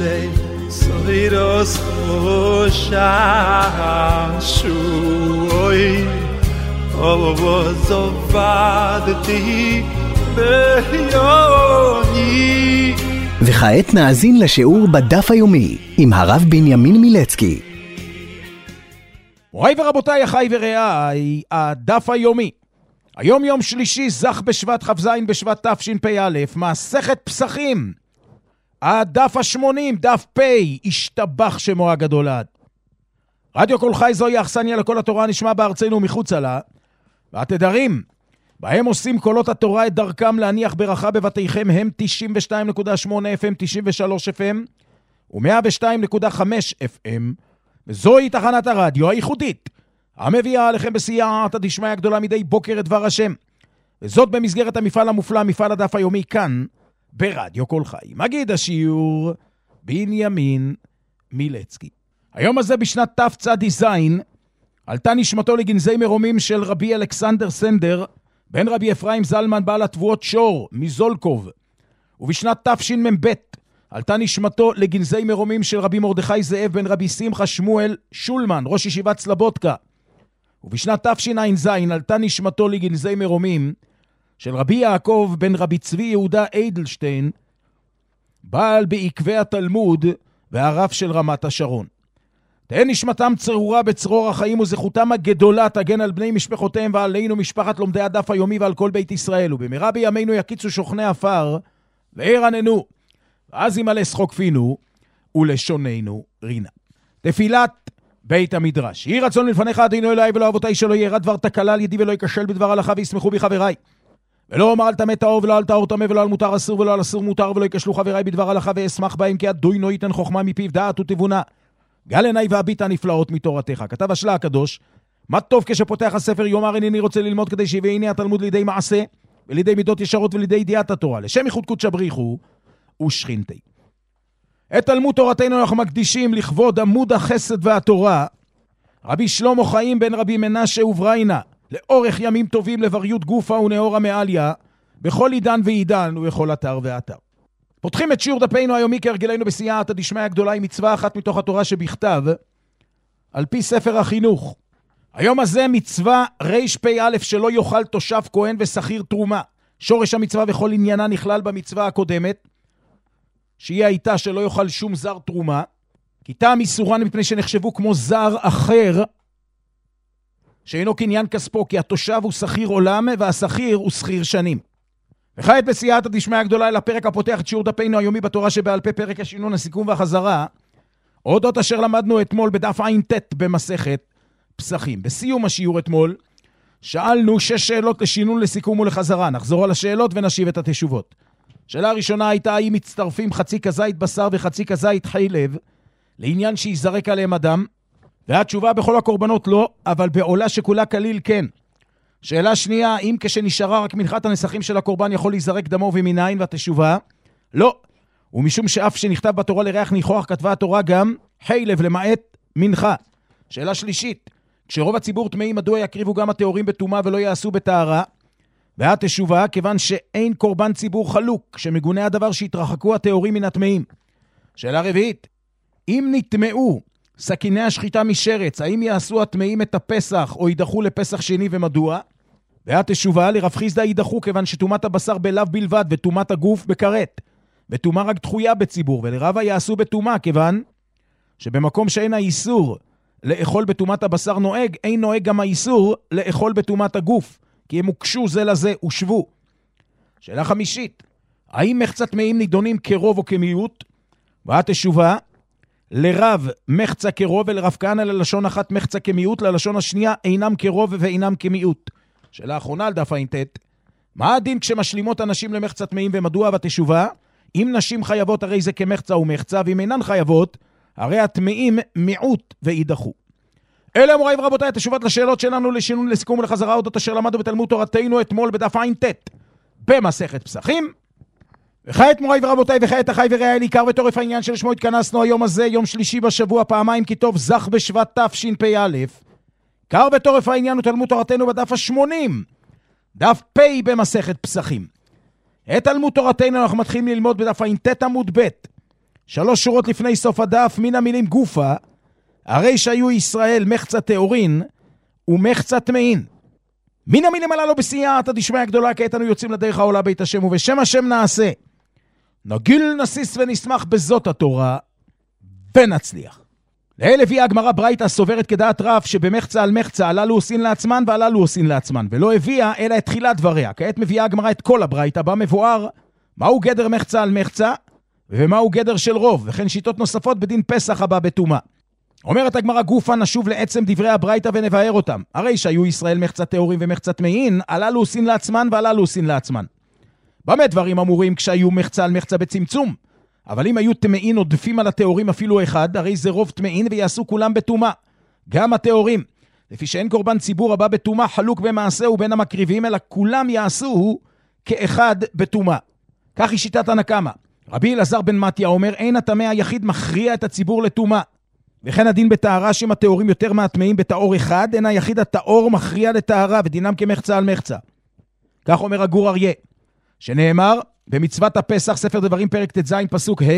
sei soiros shashui ovozovadti beyoni. וכעת נאזין לשיעור בדף היומי עם הרב בנימין מילצקי. מוריי ורבותיי, אחיי ורעיי, הדף היומי. היום יום שלישי, זך בשבט כ"ז בשבט תשפ"א, מסכת פסחים. הדף ה-80, דף פ', השתבח שמו הגדול עד. רדיו כל חי זוהי אכסניה לכל התורה נשמע בארצנו מחוצה לה, והתדרים בהם עושים קולות התורה את דרכם להניח ברכה בבתיכם הם 92.8 FM, 93 FM ו-102.5 FM, וזוהי תחנת הרדיו הייחודית המביאה עליכם בסייעתא דשמיא הגדולה מדי בוקר את דבר השם, וזאת במסגרת המפעל המופלא, מפעל הדף היומי כאן ברדיו כל חי. מגיד השיעור בנימין מילצקי. היום הזה בשנת תצ"ז עלתה נשמתו לגנזי מרומים של רבי אלכסנדר סנדר בן רבי אפרים זלמן בעל התבואות שור מזולקוב, ובשנת תשמ"ב עלתה נשמתו לגנזי מרומים של רבי מרדכי זאב בן רבי שמחה שמואל שולמן ראש ישיבת סלבודקה, ובשנת תשע"ז עלתה נשמתו לגנזי מרומים של רבי יעקב בן רבי צבי יהודה איידלשטיין בעל בעקבי התלמוד והרב של רמת השרון. תהא נשמתם צרורה בצרור החיים וזכותם הגדולה תגן על בני משפחותיהם ועלינו משפחת לומדי הדף היומי ועל כל בית ישראל, ובמהרה בימינו יקיצו שוכני עפר וירננו, ואז ימלא שחוק פינו ולשוננו רינה. תפילת בית המדרש. יהי רצון מלפניך אדינו אלוהי ולא אבותיי שלא ירא דבר תקלה על ידי ולא ייכשל בדבר הלכה וישמחו בי חבריי, ולא אומר על טמא טהור ולא על טהור טמא ולא על מותר אסור ולא על אסור מותר, ולא ייכשלו חבריי בדבר הלכה ואשמח בהם, כי אדוני ייתן חוכמה מפיו דעת ותבונה, גל עיני והביט הנפלאות מתורתך. כתב השלה הקדוש, מה טוב כשפותח הספר יאמר הנני רוצה ללמוד, כדי שיביאני התלמוד לידי מעשה ולידי מידות ישרות ולידי ידיעת התורה, לשם ייחוד קודשא בריחו ושכינתי. את תלמוד תורתנו אנחנו מקדישים לכבוד עמוד החסד והתורה רבי שלמה חיים בן רבי מנשה ובריינה, לאורך ימים טובים לבריות גופה ונאורה מעליה בכל עידן ועידן ובכל אתר ואתר. פותחים את שיעור דפנו היומי כהרגלנו בסייעתא דשמיא הגדולה עם מצווה אחת מתוך התורה שבכתב על פי ספר החינוך. היום הזה מצווה רפ"א שלא יאכל תושב כהן ושכיר תרומה. שורש המצווה וכל עניינה נכלל במצווה הקודמת, שהיא הייתה שלא יאכל שום זר תרומה, כי טעם איסורן מפני שנחשבו כמו זר אחר שאינו קניין כספו, כי התושב הוא שכיר עולם והשכיר הוא שכיר שנים. וכעת בסייעתא דשמיא הגדולה אל הפרק הפותח את שיעור דפנו היומי בתורה שבעל פה, פרק השינון, הסיכום והחזרה, אודות אשר למדנו אתמול בדף ע"ט במסכת פסחים. בסיום השיעור אתמול שאלנו 6 שאלות לשינון, לסיכום ולחזרה. נחזור על השאלות ונשיב את התשובות. שאלה הראשונה הייתה האם מצטרפים חצי כזית בשר וחצי כזית חלב לעניין שיזרק עליהם אדם, והתשובה בכל הקורבנות לא, אבל בעולה שכולה כליל כן. שאלה שנייה, אם כשנשארה רק מנחת הנסחים של הקורבן יכול להיזרק דמו ומנין, והתשובה לא, ומשום שאף שנכתב בתורה לריח ניחוח כתבה התורה גם חלב למעט מנחה. שאלה שלישית, כשרוב הציבור טמאים מדוע יקריבו גם הטהורים בטומאה ולא יעשו בטהרה, והתשובה כיוון שאין קורבן ציבור חלוק שמגונה הדבר שהתרחקו הטהורים מן הטמאים. שאלה רביעית, אם נטמאו סכיני השחיטה משרץ, האם יעשו הטמאים את הפסח או יידחו לפסח שני ומדוע? והתשובה לרב חיסדא יידחו כיוון שטומאת הבשר בלב בלבד וטומאת הגוף בכרת, וטומאה רק דחויה בציבור, ולרבה יעשו בטומאה כיוון שבמקום שאין האיסור לאכול בטומאת הבשר נוהג, אין נוהג גם האיסור לאכול בטומאת הגוף, כי הם הוקשו זה לזה ושבו. שאלה חמישית, האם מחצה טמאים נידונים כרוב או כמיעוט? והתשובה לרב מחצה כרוב ולרב כהנא ללשון אחת מחצה כמיעוט, ללשון השנייה אינם כרוב ואינם כמיעוט. שאלה אחרונה על דף ע"ט, מה הדין כשמשלימות הנשים למחצה טמאים ומדוע? והתשובה, אם נשים חייבות הרי זה כמחצה ומחצה, ואם אינן חייבות הרי הטמאים מיעוט וידחו. אלה אמוריי ורבותיי התשובות לשאלות שלנו לשינון, לסיכום ולחזרה אודות אשר למדנו בתלמוד תורתנו אתמול בדף ע"ט במסכת פסחים. וכעת מוריי ורבותיי, וכעת אחיי ורעיי, עיקר וטורף העניין שלשמו התכנסנו היום הזה, יום שלישי בשבוע, פעמיים כי טוב, זך בשבט תשפ"א. עיקר וטורף העניין הוא תלמוד תורתנו בדף ה-80, דף פ' במסכת פסחים. את תלמוד תורתנו אנחנו מתחילים ללמוד בדף ע"ט עמוד ב', 3 שורות לפני סוף הדף, מן המילים גופה, הרי שהיו ישראל מחצה טהורין ומחצה טמאין. מן המילים הללו בסייעתא דשמיא גדולה, כעת אנו יוצאים לדרך העולה בית השם, ובשם השם נעשה. נגיל נסיס ונשמח בזאת התורה, ונצליח. לאל הביאה הגמרא ברייתא סוברת כדעת רב, שבמחצה על מחצה הללו עושים לעצמן והללו עושים לעצמן, ולא הביאה אלא את תחילת דבריה. כעת מביאה הגמרא את כל הברייתא, בה מבואר מהו גדר מחצה על מחצה, ומהו גדר של רוב, וכן שיטות נוספות בדין פסח הבא בטומאה. אומרת הגמרא גופה, נשוב לעצם דברי הברייתא ונבהר אותם. הרי שהיו ישראל מחצה טהורים ומחצה טמאין, הללו עושים לעצמן והללו עושים לעצמן. במה דברים אמורים כשהיו מחצה על מחצה בצמצום? אבל אם היו טמאין עודפים על הטהורים אפילו אחד, הרי זה רוב טמאין ויעשו כולם בטומאה, גם הטהורים. לפי שאין קורבן ציבור הבא בטומאה חלוק במעשה ובין המקריבים, אלא כולם יעשו כאחד בטומאה. כך היא שיטת הנקמה. רבי אלעזר בן מתיה אומר, אין הטמא היחיד מכריע את הציבור לטומאה. וכן הדין בטהרה, שאם הטהורים יותר מהטמאים בטהור אחד, אין היחיד הטהור מכריע לטהרה, ודינם כמחצה על מחצה. כך אומר הגור אריה, שנאמר במצוות הפסח, ספר דברים פרק ט"ז פסוק ה',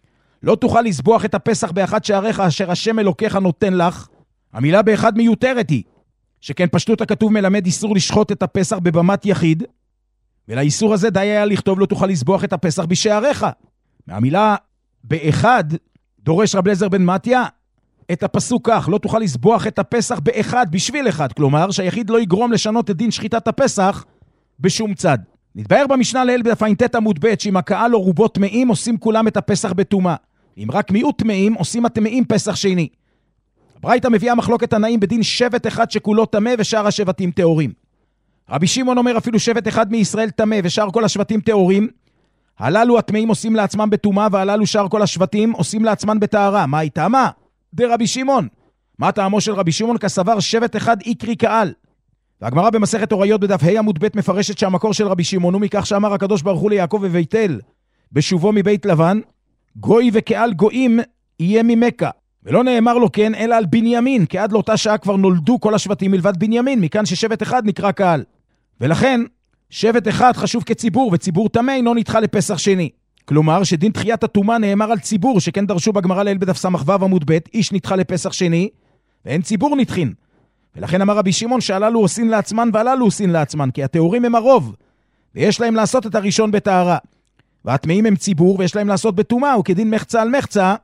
לא תוכל לסבוח את הפסח באחד שעריך אשר השם אלוקיך נותן לך. המילה באחד מיותרת היא, שכן פשטות הכתוב מלמד איסור לשחוט את הפסח בבמת יחיד, ולאיסור הזה די היה לכתוב לא תוכל לסבוח את הפסח בשעריך. מהמילה באחד דורש רבי אליעזר בן מתיה את הפסוק כך, לא תוכל לסבוח את הפסח באחד בשביל אחד, כלומר שהיחיד לא יגרום לשנות את דין שחיטת הפסח בשום צד. נתבהר במשנה לעיל בדף ע"ט עמוד ב' שאם הקהל או רובו טמאים עושים כולם את הפסח בטומאה. אם רק מיעוט טמאים עושים הטמאים פסח שני. הברייתא מביאה מחלוקת תנאים בדין שבט אחד שכולו טמא ושאר השבטים טהורים. רבי שמעון אומר אפילו שבט אחד מישראל טמא ושאר כל השבטים טהורים, הללו הטמאים עושים לעצמם בטומאה והללו שאר כל השבטים עושים לעצמם בטהרה. מה הייתה מה? דרבי שמעון. מה טעמו של רבי שמעון? כסבר שבט אחד איקרי קהל. והגמרא במסכת הוריות בדף ה' עמוד ב' מפרשת שהמקור של רבי שמעון הוא מכך שאמר הקדוש ברוך הוא ליעקב בבית-אל בשובו מבית לבן, גוי וקהל גויים יהיה ממכה. ולא נאמר לו כן אלא על בנימין, כי עד לאותה שעה כבר נולדו כל השבטים מלבד בנימין, מכאן ששבט אחד נקרא קהל. ולכן שבט אחד חשוב כציבור, וציבור טמא אינו נדחה לפסח שני. כלומר שדין תחיית הטומאה נאמר על ציבור, שכן דרשו בגמרא לעיל בדף ס"ו עמוד ב', איש נדחה לפסח שני ואין ציבור נדחין. ולכן אמר רבי שמעון שהללו עושים לעצמן והללו עושים לעצמן, כי הטהורים הם הרוב, ויש להם לעשות את הראשון בטהרה. והטמאים הם ציבור, ויש להם לעשות בטומאה, וכדין מחצה על מחצה,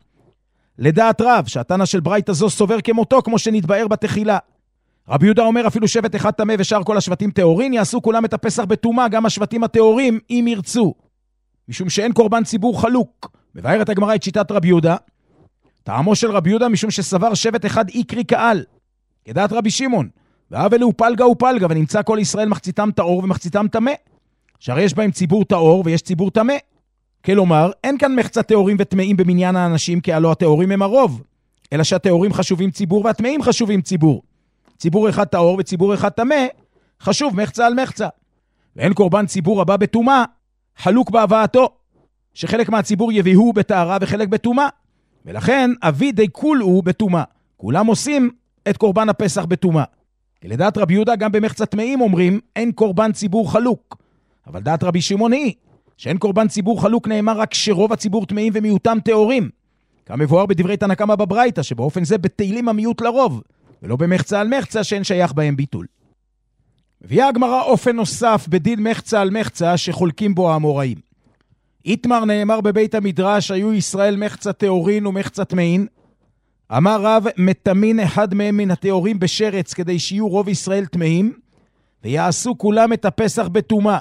לדעת רב, שהתנא של ברייתא זו סובר כמותו, כמו שנתבהר בתחילה. רבי יהודה אומר אפילו שבט אחד טמא ושאר כל השבטים טהורין, יעשו כולם את הפסח בטומאה, גם השבטים הטהורים, אם ירצו. משום שאין קורבן ציבור חלוק. מבארת הגמרא את שיטת רבי יהודה. טעמו של רבי יהודה משום שסבר שבט אחד איקרי קהל. כדעת רבי שמעון, והאבל הוא פלגה ופלגה, ונמצא כל ישראל מחציתם טהור ומחציתם טמא. שהרי יש בהם ציבור טהור ויש ציבור טמא. כלומר, אין כאן מחצה טהורים וטמאים במניין האנשים, כי הלא הטהורים הם הרוב, אלא שהטהורים חשובים ציבור והטמאים חשובים ציבור. ציבור אחד טהור וציבור אחד טמא, חשוב מחצה על מחצה. ואין קורבן ציבור הבא בטומאה, חלוק בהבאתו, שחלק מהציבור יביאו בטהרה וחלק בטומאה. ולכן אבי די כולו בטומאה. כולם עושים את קורבן הפסח בטומאה. לדעת רבי יהודה גם במחצה טמאים אומרים אין קורבן ציבור חלוק. אבל דעת רבי שמעון היא שאין קורבן ציבור חלוק נאמר רק שרוב הציבור טמאים ומיעוטם טהורים. כמבואר בדברי תנא קמא בברייתא, שבאופן זה בתהילים המיעוט לרוב, ולא במחצה על מחצה שאין שייך בהם ביטול. מביאה הגמרא אופן נוסף בדין מחצה על מחצה שחולקים בו האמוראים. איתמר נאמר בבית המדרש היו ישראל מחצה טהורין ומחצה טמאין. אמר רב מטמין אחד מהם מן הטהורים בשרץ כדי שיהיו רוב ישראל טמאים, ויעשו כולם את הפסח בטומאה.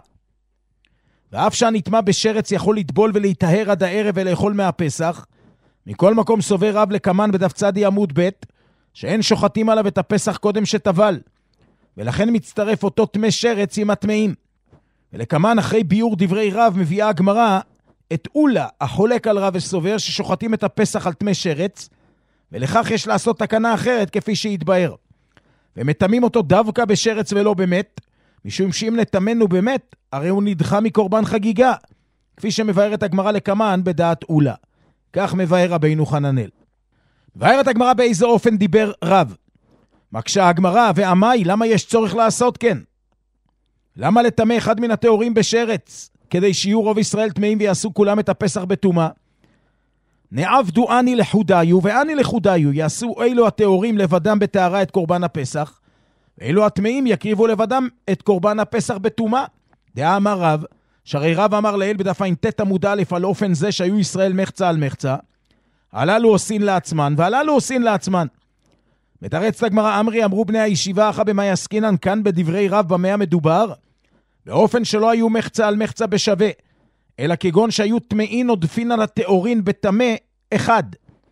ואף שהנטמא בשרץ יכול לטבול ולהיטהר עד הערב ולאכול מהפסח, מכל מקום סובר רב לקמן בדף צדי עמוד ב' שאין שוחטים עליו את הפסח קודם שטבל, ולכן מצטרף אותו טמא שרץ עם הטמאים. ולקמן אחרי ביור דברי רב מביאה הגמרא את אולה החולק על רב וסובר ששוחטים את הפסח על טמא שרץ, ולכך יש לעשות תקנה אחרת כפי שהתבהר. ומטמאים אותו דווקא בשרץ ולא באמת, משום שאם נטמנו באמת, הרי הוא נדחה מקורבן חגיגה, כפי שמבארת הגמרא לקמן בדעת אולה. כך מבאר רבינו חננאל. מבארת הגמרא באיזה אופן דיבר רב. מקשה הגמרא ואמי, למה יש צורך לעשות כן? למה לטמא אחד מן הטהורים בשרץ, כדי שיהיו רוב ישראל טמאים ויעשו כולם את הפסח בטומאה? נעבדו אני לחודיו ואני לחודיו, יעשו אילו הטהורים לבדם בטהרה את קורבן הפסח, ואילו הטמאים יקריבו לבדם את קורבן הפסח בטומאה. דעה אמר רב, שהרי רב אמר לאל בדף ע"ט עמוד א' על אופן זה שהיו ישראל מחצה על מחצה, הללו עושים לעצמן והללו עושים לעצמן. מתרצת הגמרא, אמרי אמרו בני הישיבה אחא במאי עסקינן, כאן בדברי רב במה מדובר? באופן שלא היו מחצה על מחצה בשווה, אלא כגון שהיו טמאין עודפין על הטהורין בטמא אחד.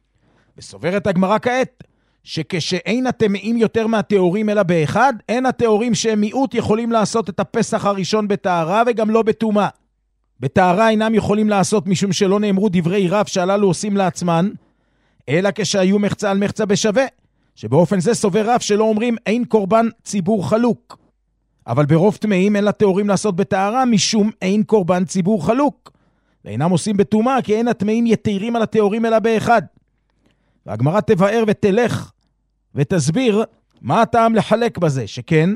וסוברת הגמרא כעת, שכשאין הטמאים יותר מהטהורים אלא באחד, אין הטהורים שהם מיעוט יכולים לעשות את הפסח הראשון בטהרה וגם לא בטומאה. בטהרה אינם יכולים לעשות משום שלא נאמרו דברי רב שהללו עושים לעצמן, אלא כשהיו מחצה על מחצה בשווה, שבאופן זה סובר רב שלא אומרים אין קורבן ציבור חלוק. אבל ברוב טמאים אין לטהורים לעשות בטהרה משום אין קורבן ציבור חלוק. ואינם עושים בטומאה כי אין הטמאים יתירים על הטהורים אלא באחד. והגמרא תבאר ותלך ותסביר מה הטעם לחלק בזה, שכן,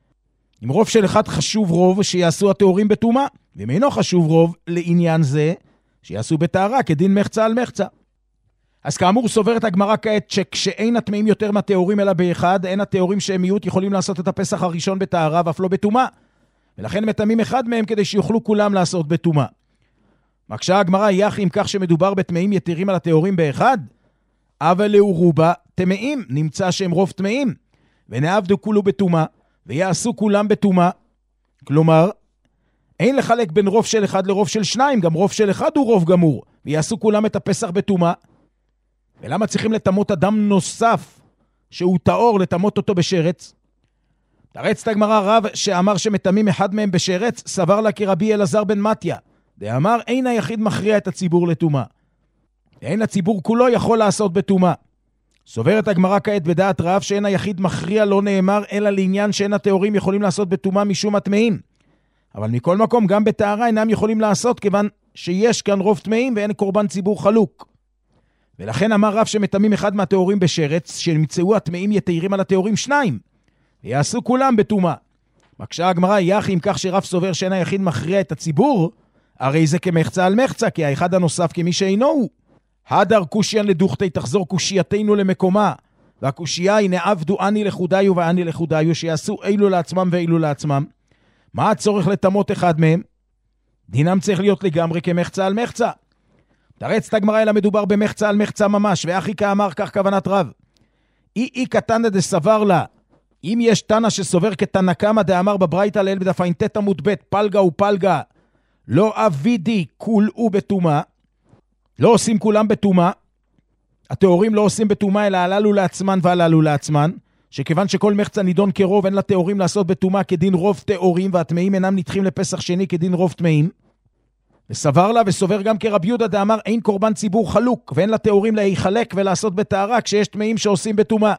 אם רוב של אחד חשוב רוב שיעשו הטהורים בטומאה, ואם אינו חשוב רוב לעניין זה שיעשו בטהרה כדין מחצה על מחצה. אז כאמור סוברת הגמרא כעת שכשאין הטמאים יותר מהטהורים אלא באחד, אין הטהורים שהם מיעוט יכולים לעשות את הפסח הראשון בטהרה ואף לא בטומאה, ולכן מטמאים אחד מהם כדי שיוכלו כולם לעשות בטומאה. מקשה הגמרא, יח אם כך שמדובר בטמאים יתירים על הטהורים באחד, אבל לאו רובה טמאים, נמצא שהם רוב טמאים, ונעבדו כולו בטומאה, ויעשו כולם בטומאה. כלומר, אין לחלק בין רוב של אחד לרוב של שניים, גם רוב של אחד הוא רוב גמור, ויעשו כולם את הפסח בטומאה. ולמה צריכים לטמות אדם נוסף שהוא טהור, לטמות אותו בשרץ? תרצת הגמרא, רב שאמר שמטמאים אחד מהם בשרץ, סבר לה כרבי אלעזר בן מתיה, דאמר אין היחיד מכריע את הציבור לטומאה, אין הציבור כולו יכול לעשות בטומאה. סוברת הגמרא כעת בדעת רב שאין היחיד מכריע לא נאמר אלא לעניין שאין הטהורים יכולים לעשות בטומאה משום הטמאים, אבל מכל מקום גם בטהרה אינם יכולים לעשות כיוון שיש כאן רוב טמאים ואין קורבן ציבור חלוק. ולכן אמר רב שמטמאים אחד מהטהורים בשרץ, שנמצאו הטמאים יתירים על הטהורים שניים, ויעשו כולם בטומאה. מקשה הגמרא, יח אם כך שרב סובר שאין היחיד מכריע את הציבור, הרי זה כמחצה על מחצה, כי האחד הנוסף כמי שאינו הוא. הדר קושיין לדוכתי, תחזור קושייתנו למקומה, והקושייה היא נעבדו אני לחודיו ואני לחודיו, שיעשו אילו לעצמם ואילו לעצמם. מה הצורך לטמות אחד מהם? דינם צריך להיות לגמרי כמחצה על מחצה. תרצת הגמרא, אלא מדובר במחצה על מחצה ממש, ואחי כאמר כך כוונת רב. אי קטנה דסבר לה, אם יש תנא שסובר כתנא קמא דאמר בברייתא לאל בדף ע"ט עמוד ב' פלגה ופלגה לא אבידי כולאו בטומאה, לא עושים כולם בטומאה, הטהורים לא עושים בטומאה אלא הללו לעצמן והללו לעצמן, שכיוון שכל מחצה נידון כרוב אין לטהורים לעשות בטומאה כדין רוב טהורים, והטמאים אינם נדחים לפסח שני כדין רוב טמאים. וסבר לה וסובר גם כרבי יהודה דאמר אין קורבן ציבור חלוק ואין לטהורים להיחלק ולעשות בטהרה כשיש טמאים שעושים בטומאה,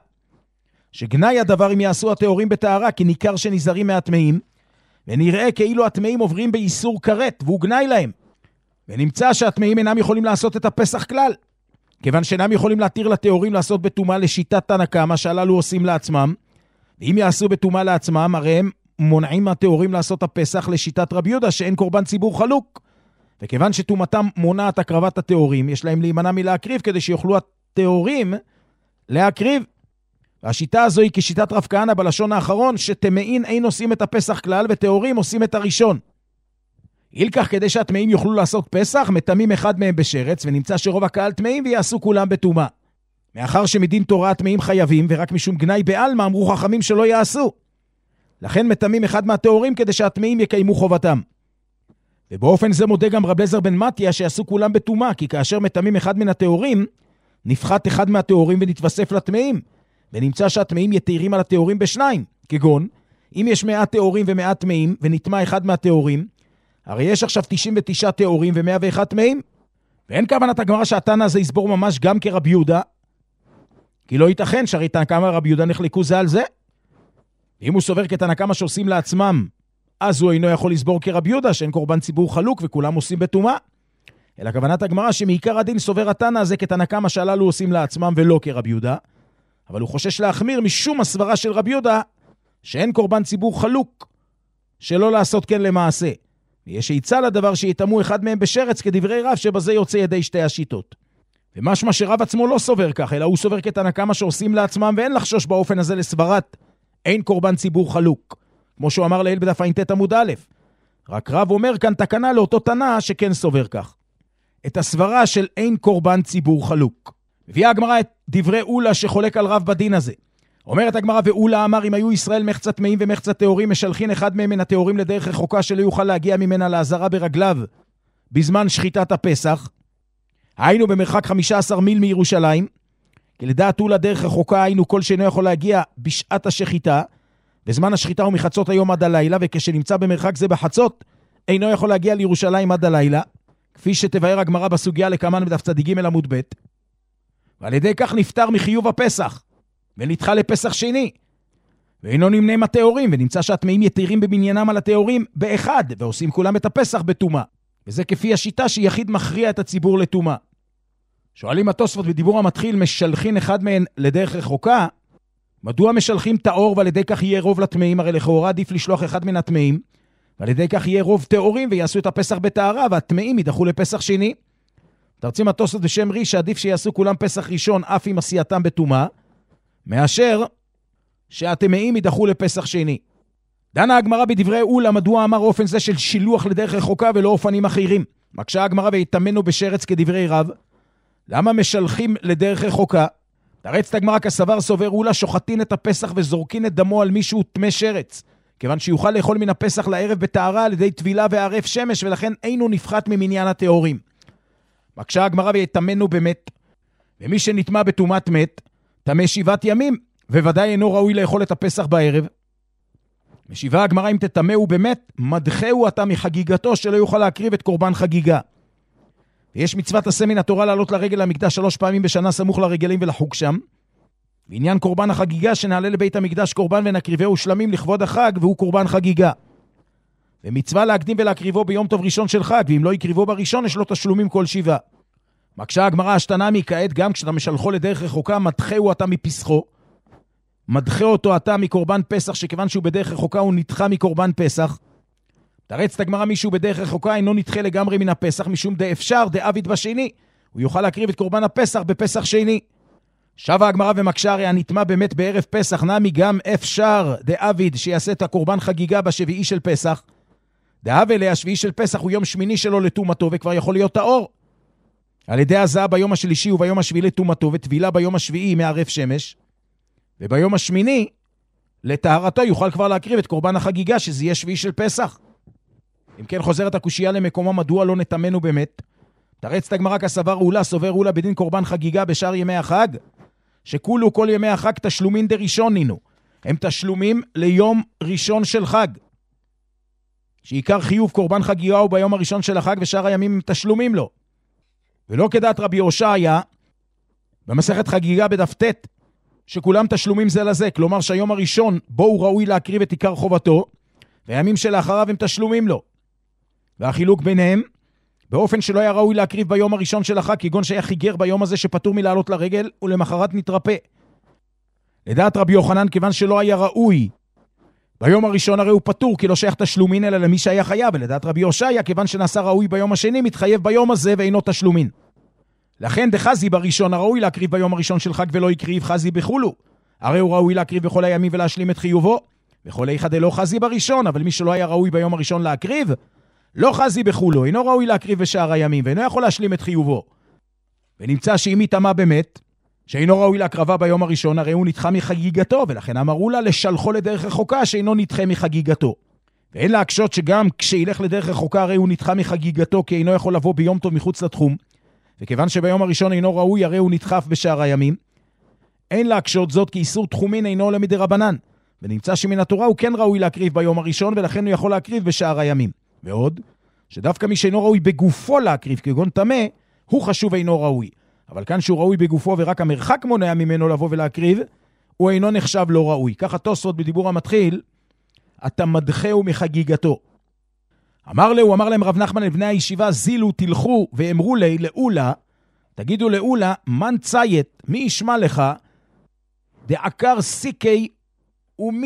שגנאי הדבר אם יעשו הטהורים בטהרה כי ניכר שנזהרים מהטמאים, ונראה כאילו הטמאים עוברים באיסור כרת והוא גנאי להם, ונמצא שהטמאים אינם יכולים לעשות את הפסח כלל, כיוון שאינם יכולים להתיר לטהורים לעשות בטומאה לשיטת תנא קמא שהללו עושים לעצמם, ואם יעשו בטומאה לעצמם הרי הם מונעים מהטהורים לעשות הפסח לשיטת רבי יהודה שאין קורבן ציבור חלוק, וכיוון שטומאתם מונעת הקרבת הטהורים יש להם להימנע מלהקריב כדי שיוכלו הטהורים להקריב. והשיטה הזו היא כשיטת רב כהנא בלשון האחרון, שטמאים אין עושים את הפסח כלל וטהורים עושים את הראשון. אילכך כדי שהטמאים יוכלו לעשות פסח, מטמאים אחד מהם בשרץ, ונמצא שרוב הקהל טמאים ויעשו כולם בטומאה. מאחר שמדין תורה הטמאים חייבים, ורק משום גנאי בעלמא אמרו חכמים שלא יעשו. לכן מטמאים אחד מהטהורים כדי שהטמאים יקיימו חובתם. ובאופן זה מודה גם רב אליעזר בן מתיה שיעשו כולם בטומאה, כי כאשר מטמאים אחד מן הטהורים, נפחת אחד מהטהורים ונתווסף לטמאים, ונמצא שהטמאים יתירים על הטהורים בשניים, כגון, אם יש 100 טהורים ו100 טמאים, ונטמא אחד מהטהורים, הרי יש עכשיו 99 טהורים ו101 טמאים, ואין כוונת הגמרא שהתנא הזה יסבור ממש גם כרבי יהודה, כי לא ייתכן שהרי תנא קמא רבי יהודה נחלקו זה על זה. אם הוא סובר כתנא קמא שעושים לעצמם, אז הוא אינו יכול לסבור כרבי יהודה שאין קורבן ציבור חלוק וכולם עושים בטומאה. אלא כוונת הגמרא שמעיקר הדין סובר התנא הזה כתנא קמא שהללו עושים לעצמם ולא כרבי יהודה, אבל הוא חושש להחמיר משום הסברה של רבי יהודה שאין קורבן ציבור חלוק שלא לעשות כן למעשה. ויש שיצא לדבר שיתאמו אחד מהם בשרץ כדברי רב שבזה יוצא ידי שתי השיטות. ומשמע שרב עצמו לא סובר כך, אלא הוא סובר כתנא קמא שעושים לעצמם, ואין לחשוש באופן הזה לסברת אין קורבן ציבור חלוק, כמו שהוא אמר לעיל בדף ע"ט עמוד א'. רק רב אומר כאן תקנה לאותו תנא שכן סובר כך. את הסברה של אין קורבן ציבור חלוק. מביאה הגמרא את דברי אולה שחולק על רב בדין הזה. אומרת הגמרא, ואולה אמר, אם היו ישראל מחצת טמאים ומחצת טהורים, משלחין אחד מהם מן הטהורים לדרך רחוקה שלא יוכל להגיע ממנה לעזרה ברגליו בזמן שחיטת הפסח, היינו במרחק 15 מיל מירושלים, כי לדעת אולה דרך רחוקה היינו כל שאינו יכול להגיע בשעת השחיטה, וזמן השחיטה הוא מחצות היום עד הלילה, וכשנמצא במרחק זה בחצות, אינו יכול להגיע לירושלים עד הלילה, כפי שתבאר הגמרא בסוגיה לקמן בדף צ"ג עמוד ב', ועל ידי כך נפטר מחיוב הפסח, ונדחה לפסח שני, ואינו נמנה עם הטהורים, ונמצא שהטמאים יתירים במניינם על הטהורים באחד, ועושים כולם את הפסח בטומאה. וזה כפי השיטה שיחיד מכריע את הציבור לטומאה. שואלים התוספות בדיבור המתחיל, משלחין אחד מהן לדרך רחוקה, מדוע משלחים טהור ועל ידי כך יהיה רוב לטמאים? הרי לכאורה עדיף לשלוח אחד מן הטמאים, ועל ידי כך יהיה רוב טהורים ויעשו את הפסח בטהרה, והטמאים ידחו לפסח שני. תרצים התוספות בשם רי שעדיף שיעשו כולם פסח ראשון אף עם עשייתם בטומאה, מאשר שהטמאים ידחו לפסח שני. דנה הגמרא בדברי אולה מדוע אמר אופן זה של שילוח לדרך רחוקה ולא אופנים אחרים. מקשה הגמרא ויתמנו בשרץ כדברי רב. למה משלחים לדרך רחוקה? תרצת הגמרא כסבר סובר אולה שוחטין את הפסח וזורקין את דמו על מישהו טמא שרץ, כיוון שיוכל לאכול מן הפסח לערב בטהרה על ידי טבילה וערף שמש, ולכן אינו נפחת ממניין הטהורים. מקשה הגמרא ויתמנו באמת, ומי שנטמא בטומאת מת טמא 7 ימים, וודאי אינו ראוי לאכול את הפסח בערב. משיבה הגמרא אם תטמאו באמת, מדחהו אתה מחגיגתו שלא יוכל להקריב את קורבן חגיגה. ויש מצוות עשה מן התורה לעלות לרגל למקדש 3 פעמים בשנה סמוך לרגלים ולחוג שם. ועניין קורבן החגיגה שנעלה לבית המקדש קורבן ונקריבהו שלמים לכבוד החג, והוא קורבן חגיגה. ומצווה להקדים ולהקריבו ביום טוב ראשון של חג, ואם לא יקריבו בראשון יש לו תשלומים כל 7. מקשה הגמרא השתנמי כעת גם כשאתה משלחו לדרך רחוקה, מדחהו אתה מפסחו. מדחה אותו אתה מקורבן פסח, שכיוון שהוא בדרך רחוקה הוא נדחה מקורבן פסח. תרצת הגמרא מישהו בדרך רחוקה אינו נדחה לגמרי מן הפסח, משום דאפשר דאביד בשני, הוא יוכל להקריב את קורבן הפסח בפסח שני. שבה הגמרא ומקשה, הרי הנטמא באמת בערב פסח, נמי גם אפשר דאביד שיעשה את הקורבן חגיגה בשביעי של פסח. דאבל השביעי של פסח הוא יום שמיני שלו לטומאתו, וכבר יכול להיות טהור. על ידי הזעה ביום השלישי וביום השביעי לטומאתו, וטבילה ביום השביעי מערף שמש. וביום השמיני, לטהרתו יוכל כבר להקריב את קורבן החגיגה, שזה יהיה שביעי של פסח. אם כן חוזרת הקושייה למקומה, מדוע לא נטמנו באמת? תרצת הגמרא כסבר אולה, סובר אולה בדין קורבן חגיגה בשאר ימי החג, שכולו כל ימי החג תשלומין דראשון נינו. הם תשלומים ליום ראשון של חג. שעיקר חיוב קורבן חגיגה הוא ביום הראשון של החג, ושאר הימים הם תשלומים לו. ולא כדעת רבי הושעיה, במסכת חגיגה בדף ט', שכולם תשלומים זה לזה, כלומר שהיום הראשון בו הוא ראוי להקריב את עיקר חובתו, והימים שלאחריו הם תשלומים לו. והחילוק ביניהם, באופן שלא היה ראוי להקריב ביום הראשון של החג, כגון שהיה חיגר ביום הזה שפטור מלעלות לרגל, ולמחרת נתרפא. לדעת רבי יוחנן, כיוון שלא היה ראוי, ביום הראשון הרי הוא פטור, כי לא שייך תשלומין אלא למי שהיה חייב, ולדעת רבי הושעיה, כיוון שנעשה ראוי ביום השני, מתחייב ביום הזה ואינו תשלומין. לכן דחזי בראשון הראוי להקריב ביום הראשון של חג ולא יקריב חזי בחולו. הרי הוא ראוי להקריב בכל הימים ולהשלים את חיובו. וכל איכא לא חזי בראשון, אבל מי שלא היה ראוי ביום הראשון להקריב, לא חזי בחולו, אינו ראוי להקריב בשאר הימים, ואינו יכול להשלים את חיובו. ונמצא שאם יטמא באמת, שאינו ראוי להקרבה ביום הראשון, הרי הוא נדחה מחגיגתו, ולכן אמרו לה לשלחו לדרך רחוקה שאינו נדחה מחגיגתו. ואין להקשות שגם כשילך לדרך רחוקה, הרי הוא נדחה מחגיגתו, כי אינו יכול לבוא ביום טוב מחוץ לתחום. וכיוון שביום הראשון אינו ראוי, הרי הוא נדחף בשאר הימים. אין להקשות זאת, כי איסור תחומין אינו עולה מדרבנן. ונמצא שמן התורה הוא כן ראוי להקריב ביום הראשון, ולכן הוא יכול להקריב בשאר הימים. ועוד, שדווקא מי שאינו ראוי בגופו להקריב, כגון טמא, הוא חשוב אינו ראוי. אבל כאן שהוא ראוי בגופו ורק המרחק מונע ממנו לבוא ולהקריב, הוא אינו נחשב לא ראוי. ככה תוספות בדיבור המתחיל, אתה מדחהו מחגיגתו. אמר להם רב נחמן לבני הישיבה, זילו תלכו ואמרו לי לאולה, תגידו לאולה, מן ציית, מי ישמע לך, דעקר סיקי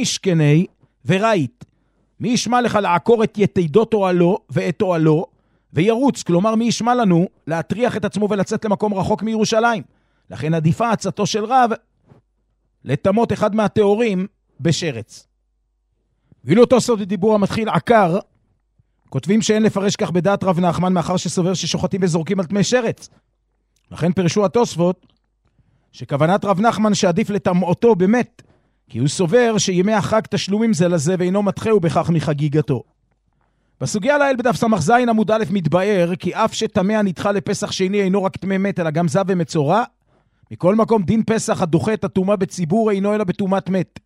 ומשכני ורית. מי ישמע לך לעקור את יתידות אוהלו ואת אוהלו, וירוץ, כלומר מי ישמע לנו להטריח את עצמו ולצאת למקום רחוק מירושלים. לכן עדיפה עצתו של רב לתמות אחד מהתיאורים בשרץ. ואילו אותו סוד דיבור המתחיל עקר, כותבים שאין לפרש כך בדעת רב נחמן, מאחר שסובר ששוחטים וזורקים על תמי שרץ. לכן פרשו התוספות שכוונת רב נחמן שעדיף לטמאותו באמת, כי הוא סובר שימי החג תשלומים זה לזה ואינו מתחהו בכך מחגיגתו. בסוגיה לעיל בדף סמ"ז עמוד א' מתבאר כי אף שטמא נדחה לפסח שני אינו רק טמא מת אלא גם זב ומצורע, מכל מקום דין פסח הדוחה את הטומאה בציבור אינו אלא בטומאת מת.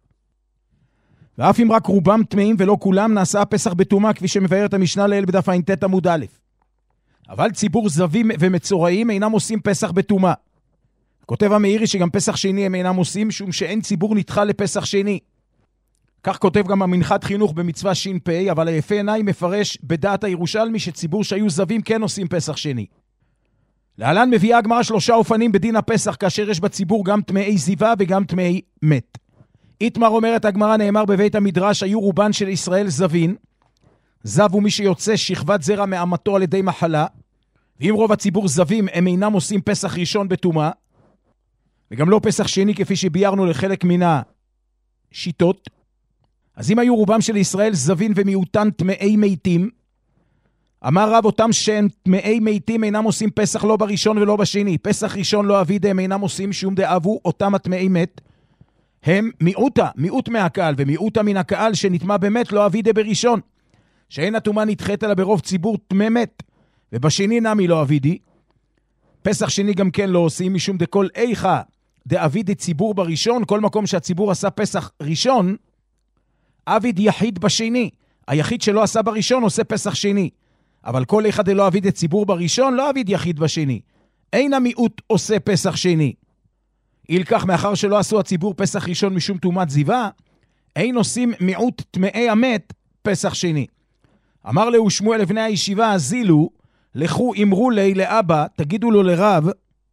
ואף אם רק רובם טמאים ולא כולם, נעשה הפסח בטומאה כפי שמבאר את המשנה לעיל בדף ע"ט עמוד א'. אבל ציבור זבים ומצורעים אינם עושים פסח בטומאה. כותב המאירי שגם פסח שני הם אינם עושים, משום שאין ציבור נדחה לפסח שני. כך כותב גם המנחת חינוך במצווה ש"פ, אבל היפה עיניי מפרש בדעת הירושלמי שציבור שהיו זבים כן עושים פסח שני. להלן מביאה הגמרא 3 אופנים בדין הפסח, כאשר יש בציבור גם טמאי זיווה וגם טמאי מת. איתמר אומרת הגמרא, נאמר בבית המדרש, היו רובן של ישראל זבין. זב הוא מי שיוצא שכבת זרע מאמתו על ידי מחלה, ואם רוב הציבור זבים הם אינם עושים פסח ראשון בטומאה, וגם לא פסח שני כפי שביירנו לחלק מן השיטות. אז אם היו רובם של ישראל זבין ומיעוטן טמאי מתים, אמר רב אותם שהם טמאי מתים אינם עושים פסח לא בראשון ולא בשני. פסח ראשון לא אבידם אינם עושים שום דאבו אותם הטמאי מת. הם מיעוט מהקהל, ומיעוטה מן הקהל שנטמא באמת לא אבידה בראשון. שאין הטומאה נדחית אלא ברוב ציבור טמא מת. ובשני נמי לא אבידי. פסח שני גם כן לא עושים, משום דכל איכה דאבידי ציבור בראשון, כל מקום שהציבור עשה פסח ראשון, אביד יחיד בשני. היחיד שלא עשה בראשון עושה פסח שני. אבל כל אחד דלא אביד את ציבור בראשון, לא אביד יחיד בשני. אין המיעוט עושה פסח שני. אילכך, מאחר שלא עשו הציבור פסח ראשון משום טומאת זיווה, אין עושים מיעוט טמאי המת פסח שני. אמר לו שמואל לבני הישיבה, זילו, לכו אמרו לי לאבא, תגידו לו לרב.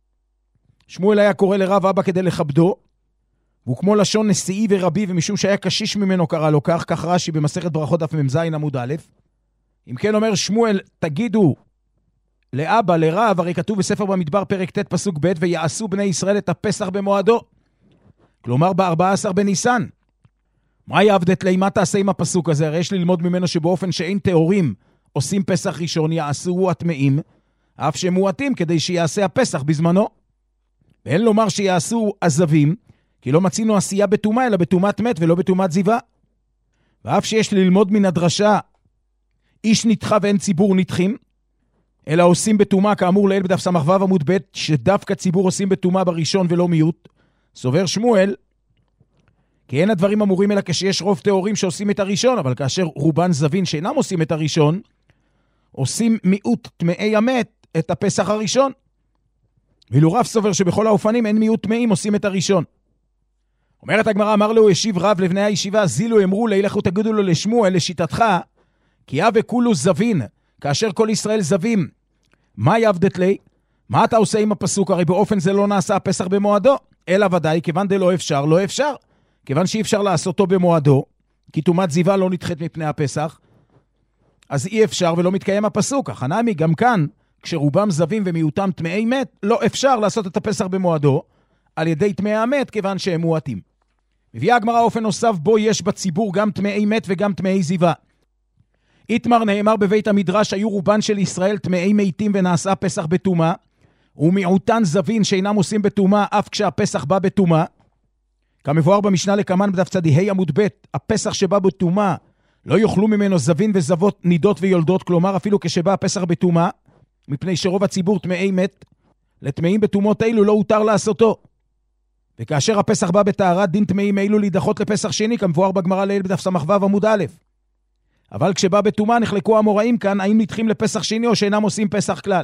שמואל היה קורא לרב אבא כדי לכבדו, והוא כמו לשון נשיאי ורבי, ומשום שהיה קשיש ממנו קרא לו כך, כך רש"י במסכת ברכות דף מ"ז עמוד א'. אם כן אומר שמואל, תגידו לאבא, לרב, הרי כתוב בספר במדבר פרק ט' פסוק ב', ויעשו בני ישראל את הפסח במועדו. כלומר ב-14 בניסן. מה יעבדת לי? מה תעשה עם הפסוק הזה? הרי יש ללמוד ממנו שבאופן שאין תיאורים עושים פסח ראשון, יעשו הטמאים, אף שמועטים כדי שיעשה הפסח בזמנו. ואין לומר שיעשו עזבים, כי לא מצינו עשייה בטומאה, אלא בטומאת מת ולא בטומאת זיווה. ואף שיש ללמוד מן הדרשה, איש נדחה ואין ציבור נדחים, אלא עושים בטומאה, כאמור לעיל בדף סמ"ו עמוד ב', שדווקא ציבור עושים בטומאה בראשון ולא מיעוט. סובר שמואל, כי אין הדברים אמורים אלא כשיש רוב תיאורים שעושים את הראשון, אבל כאשר רובן זבין שאינם עושים את הראשון, עושים מיעוט טמאי המת את הפסח הראשון. ואילו רב סובר שבכל האופנים אין מיעוט טמאים עושים את הראשון. אומרת הגמרא, אמר לו השיב רב לבני הישיבה, זילו אמרו לי, לכו תגידו לו לשמואל, לשיטתך, כי הווה כולו זבין, כאשר כל ישראל זבים, מה יעבדת לי? מה אתה עושה עם הפסוק? הרי באופן זה לא נעשה הפסח במועדו, אלא ודאי, כיוון דלא אפשר, לא אפשר. כיוון שאי אפשר לעשותו במועדו, כי טומאת זיווה לא נדחית מפני הפסח, אז אי אפשר ולא מתקיים הפסוק. החנמי גם כאן, כשרובם זבים ומיעוטם טמאי מת, לא אפשר לעשות את הפסח במועדו, על ידי טמאי המת, כיוון שהם מועטים. מביאה הגמרא אופן נוסף בו יש בציבור גם טמאי מת וגם טמאי זיווה. איתמר נאמר בבית המדרש, היו רובן של ישראל טמאי מתים ונעשה פסח בטומאה, ומיעוטן זבין שאינם עושים בטומאה, אף כשהפסח בא בטומאה. כמבואר במשנה לקמן בדף צ"ה עמוד ב', הפסח שבא בטומאה, לא יאכלו ממנו זבין וזבות נידות ויולדות, כלומר אפילו כשבא הפסח בטומאה, מפני שרוב הציבור טמאי מת, לטמאים בטומאות אלו לא הותר לעשותו. וכאשר הפסח בא בטהרת, דין טמאים אלו להידחות לפסח שני, כמבואר בגמרא לעיל בדף סמ"ו עמוד א'. אבל כשבא בטומאה נחלקו המוראים כאן, האם נדחים לפסח שני או שאינם עושים פסח כלל.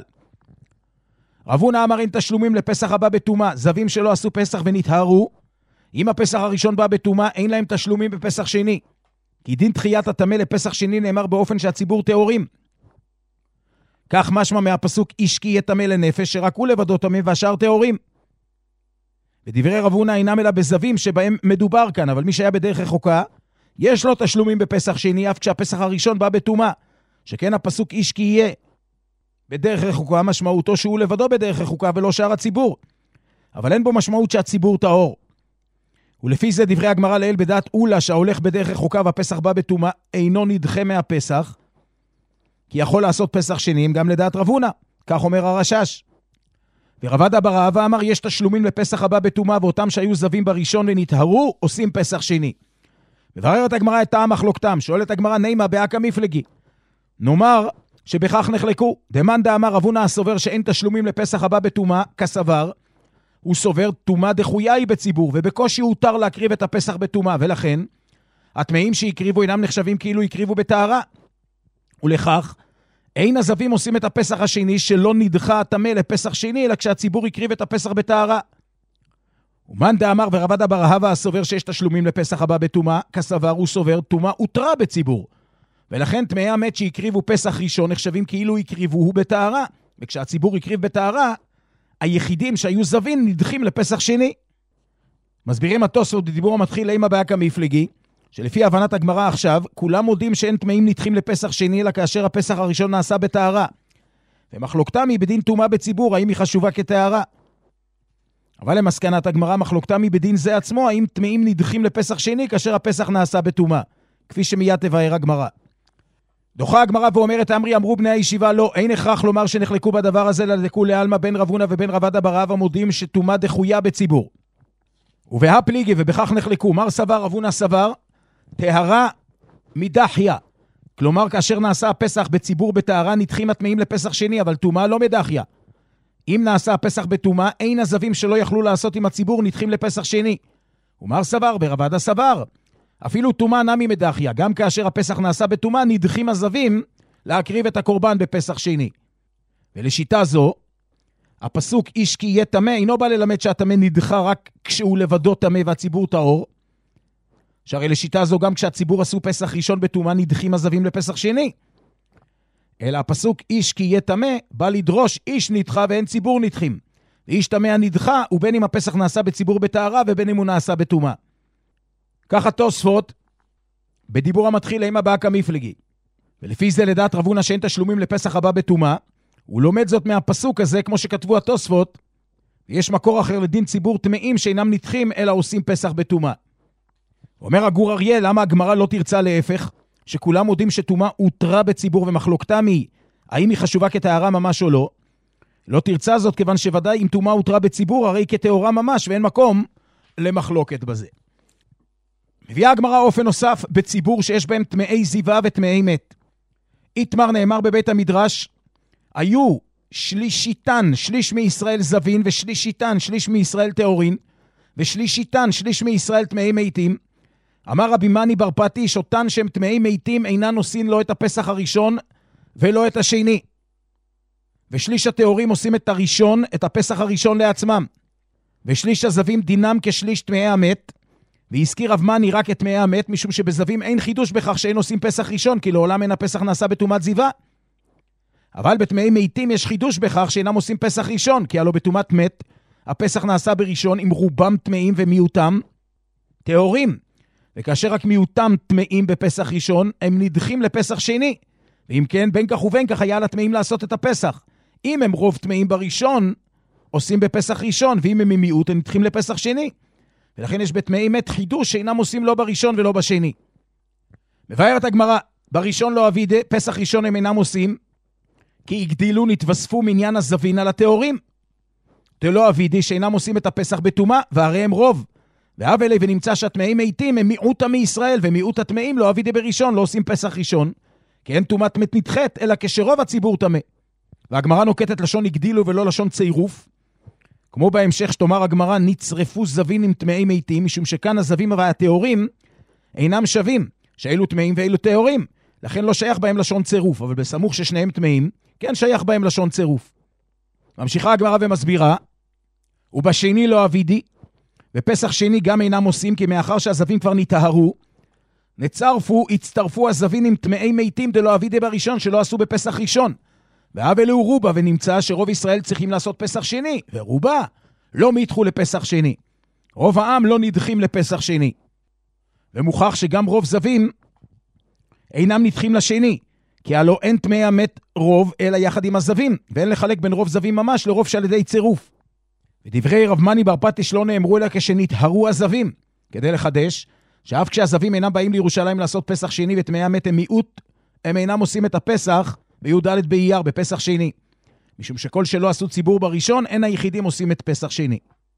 רב הונא אמר אין תשלומים לפסח הבא בטומאה, זבים שלא עשו פסח ונטהרו, אם הפסח הראשון בא בטומאה, אין להם תשלומים בפסח שני. כי דין דחיית הטמא לפסח שני נאמר באופן שהציבור טהורים. כך משמע מהפסוק איש כי יהיה טמא לנפש, שרק הוא לבדו טמא והשאר טהורים. ודברי רב הונא אינם אלא בזבים שבהם מדובר כאן, אבל מי שהיה בדרך רחוקה, יש לו תשלומים בפסח שני, אף כשהפסח הראשון בא בטומאה, שכן הפסוק איש כי יהיה. בדרך רחוקה משמעותו שהוא לבדו בדרך רחוקה ולא שאר הציבור. אבל אין בו משמעות שהציבור טהור. ולפי זה דברי הגמרא לעיל בדעת אולה שההולך בדרך רחוקה והפסח בא בטומאה אינו נדחה מהפסח, כי יכול לעשות פסח שנים גם לדעת רב הונא, כך אומר הרשש. ורבד בר אבא אמר יש תשלומים לפסח הבא בטומאה, ואותם שהיו זבים בראשון ונטהרו עושים פסח שני. מבררת הגמרא את טעם מחלוקתם, שואלת הגמרא נימה באקא מפלגי. נאמר שבכך נחלקו, דמאן דאמר רב הונא הסובר שאין תשלומים לפסח הבא בטומאה כסבר, הוא סובר טומאה דחויה היא בציבור, ובקושי הותר להקריב את הפסח בטומאה, ולכן הטמאים שהקריבו אינם נחשבים כאילו הקריבו בטהרה. ולכך אין הזבים עושים את הפסח השני שלא נדחה הטמא לפסח שני, אלא כשהציבור הקריב את הפסח בטהרה. ומאן דאמר ורבד בר אבא הסובר שיש תשלומים לפסח הבא בטומאה כסבר, הוא סובר טומאה הותרה בציבור, ולכן טמאי המת שהקריבו פסח ראשון נחשבים כאילו הקריבו הוא בטהרה, וכשהציבור הקריב בטהרה היחידים שהיו זבים נדחים לפסח שני. מסבירים התוספות בדיבור המתחיל אימה באקא מפלגי, שלפי הבנת הגמרא עכשיו, כולם מודים שאין טמאים נדחים לפסח שני, אלא כאשר הפסח הראשון נעשה בטהרה. ומחלוקתם היא בדין טומאה בציבור, האם היא חשובה כטהרה. אבל למסקנת הגמרא, מחלוקתם היא בדין זה עצמו, האם טמאים נדחים לפסח שני, כאשר הפסח נעשה בטומאה, כפי שמיד תבאר הגמרא. דוחה הגמרא ואומרת, אמרו בני הישיבה, לא, אין הכרח לומר שנחלקו בדבר הזה, לדקו לעלמא בין רב הונא ובין רבד בר אבא מודים שטומאה דחויה בציבור. ובהפליגי, ובכך נחלקו, מר סבר, רב הונא סבר, טהרה מדחיה. כלומר, כאשר נעשה הפסח בציבור בטהרה, נדחים הטמאים לפסח שני, אבל טומאה לא מדחיה. אם נעשה הפסח בטומאה, אין הזבים שלא יכלו לעשות עם הציבור, נדחים לפסח שני. ומר סבר, ברבד סבר, אפילו טומאה נמי מדחיה, גם כאשר הפסח נעשה בטומאה, נדחים הזבים להקריב את הקורבן בפסח שני. ולשיטה זו, הפסוק איש כי יהיה טמא, אינו בא ללמד שהטמא נדחה רק כשהוא לבדו טמא והציבור טהור, שהרי לשיטה זו גם כשהציבור עשו פסח ראשון בטומאה, נדחים הזבים לפסח שני. אלא הפסוק איש כי יהיה טמא, בא לדרוש איש נדחה ואין ציבור נדחים. ואיש טמא הנדחה, ובין אם הפסח נעשה בציבור בטהרה, ובין אם הוא נעשה בטומאה. ככה תוספות, בדיבור המתחיל אימה באקא מפלגי. ולפי זה לדעת רב הונא שאין תשלומים לפסח הבא בטומאה, הוא לומד זאת מהפסוק הזה, כמו שכתבו התוספות, ויש מקור אחר לדין ציבור טמאים שאינם נדחים, אלא עושים פסח בטומאה. אומר הגור אריה, למה הגמרא לא תרצה להפך? שכולם יודעים שטומאה הותרה בציבור, ומחלוקתם היא, האם היא חשובה כטהרה ממש או לא? לא תרצה זאת כיוון שוודאי אם טומאה הותרה בציבור, הרי כטהורה ממש, ואין מקום למחלוקת בזה. מביאה הגמרא אופן נוסף בציבור שיש בהם טמאי זיווה וטמאי מת. איתמר נאמר בבית המדרש, היו שלישיתן, שליש מישראל זבין, ושלישיתן, שליש מישראל טהורין, ושלישיתן, שליש מישראל טמאי מתים. אמר רבי מני בר פתי, שאותן שהם טמאי מתים אינן עושים לא את הפסח הראשון ולא את השני. ושליש הטהורים עושים את הראשון, את הפסח הראשון לעצמם. ושליש הזבים דינם כשליש טמאי המת, והזכיר רב מני רק את טמאי המת, משום שבזבים אין חידוש בכך שאין עושים פסח ראשון, כי לעולם אין הפסח נעשה בטומאת זיווה. אבל בטמאי מתים יש חידוש בכך שאינם עושים פסח ראשון, כי הלא בטומאת מת, הפסח נעשה בראשון, עם רובם טמאים ומיעוטם טהורים. וכאשר רק מיעוטם טמאים בפסח ראשון, הם נדחים לפסח שני. ואם כן, בין כך ובין כך היה לטמאים לעשות את הפסח. אם הם רוב טמאים בראשון, עושים בפסח ראשון, ואם הם מיעוט, הם נדחים לפסח שני. ולכן יש בטמאי מת חידוש שאינם עושים לא בראשון ולא בשני. מבארת הגמרא, בראשון לא אבידה, פסח ראשון הם אינם עושים, כי הגדילו נתווספו מניין הזבין על הטהורים. דלא אבידי שאינם עושים את הפסח בטומאה, והרי הם רוב. ואב אלי ונמצא שהטמאים מתים הם מיעוט עמי ישראל, ומיעוט הטמאים לא אבידי בראשון, לא עושים פסח ראשון, כי אין טומאת מת נדחית, אלא כשרוב הציבור טמא. והגמרא נוקטת לשון הגדילו ולא לשון צירוף, כמו בהמשך שתאמר הגמרא, נצרפו זבין עם טמאי מתים, משום שכאן הזבים והטהורים אינם שווים, שאלו טמאים ואלו טהורים, לכן לא שייך בהם לשון צירוף, אבל בסמוך ששניהם טמאים, כן שייך בהם לשון צירוף. ממשיכה הגמרא ומסבירה, ובשני לא אבידי, בפסח שני גם אינם עושים, כי מאחר שהזבים כבר נטהרו, הצטרפו הזבים עם טמאי מתים דלא אבידי בראשון, שלא עשו בפסח ראשון. והאבלו רובה, ונמצא שרוב ישראל צריכים לעשות פסח שני, ורובה לא מתחו לפסח שני. רוב העם לא נדחים לפסח שני. ומוכח שגם רוב זבים אינם נדחים לשני, כי הלא אין טמא המת רוב אלא יחד עם הזבים, ואין לחלק בין רוב זבים ממש לרוב שעל ידי צירוף. ודברי רב מני בר פטיש לא נאמרו אלא כשנתהרו הזבים, כדי לחדש שאף כשהזבים אינם באים לירושלים לעשות פסח שני וטמאי המת הם מיעוט, הם אינם עושים את הפסח בי"ד באייר, בפסח שני. משום שכל שלא עשו ציבור בראשון, אין היחידים עושים את פסח שני.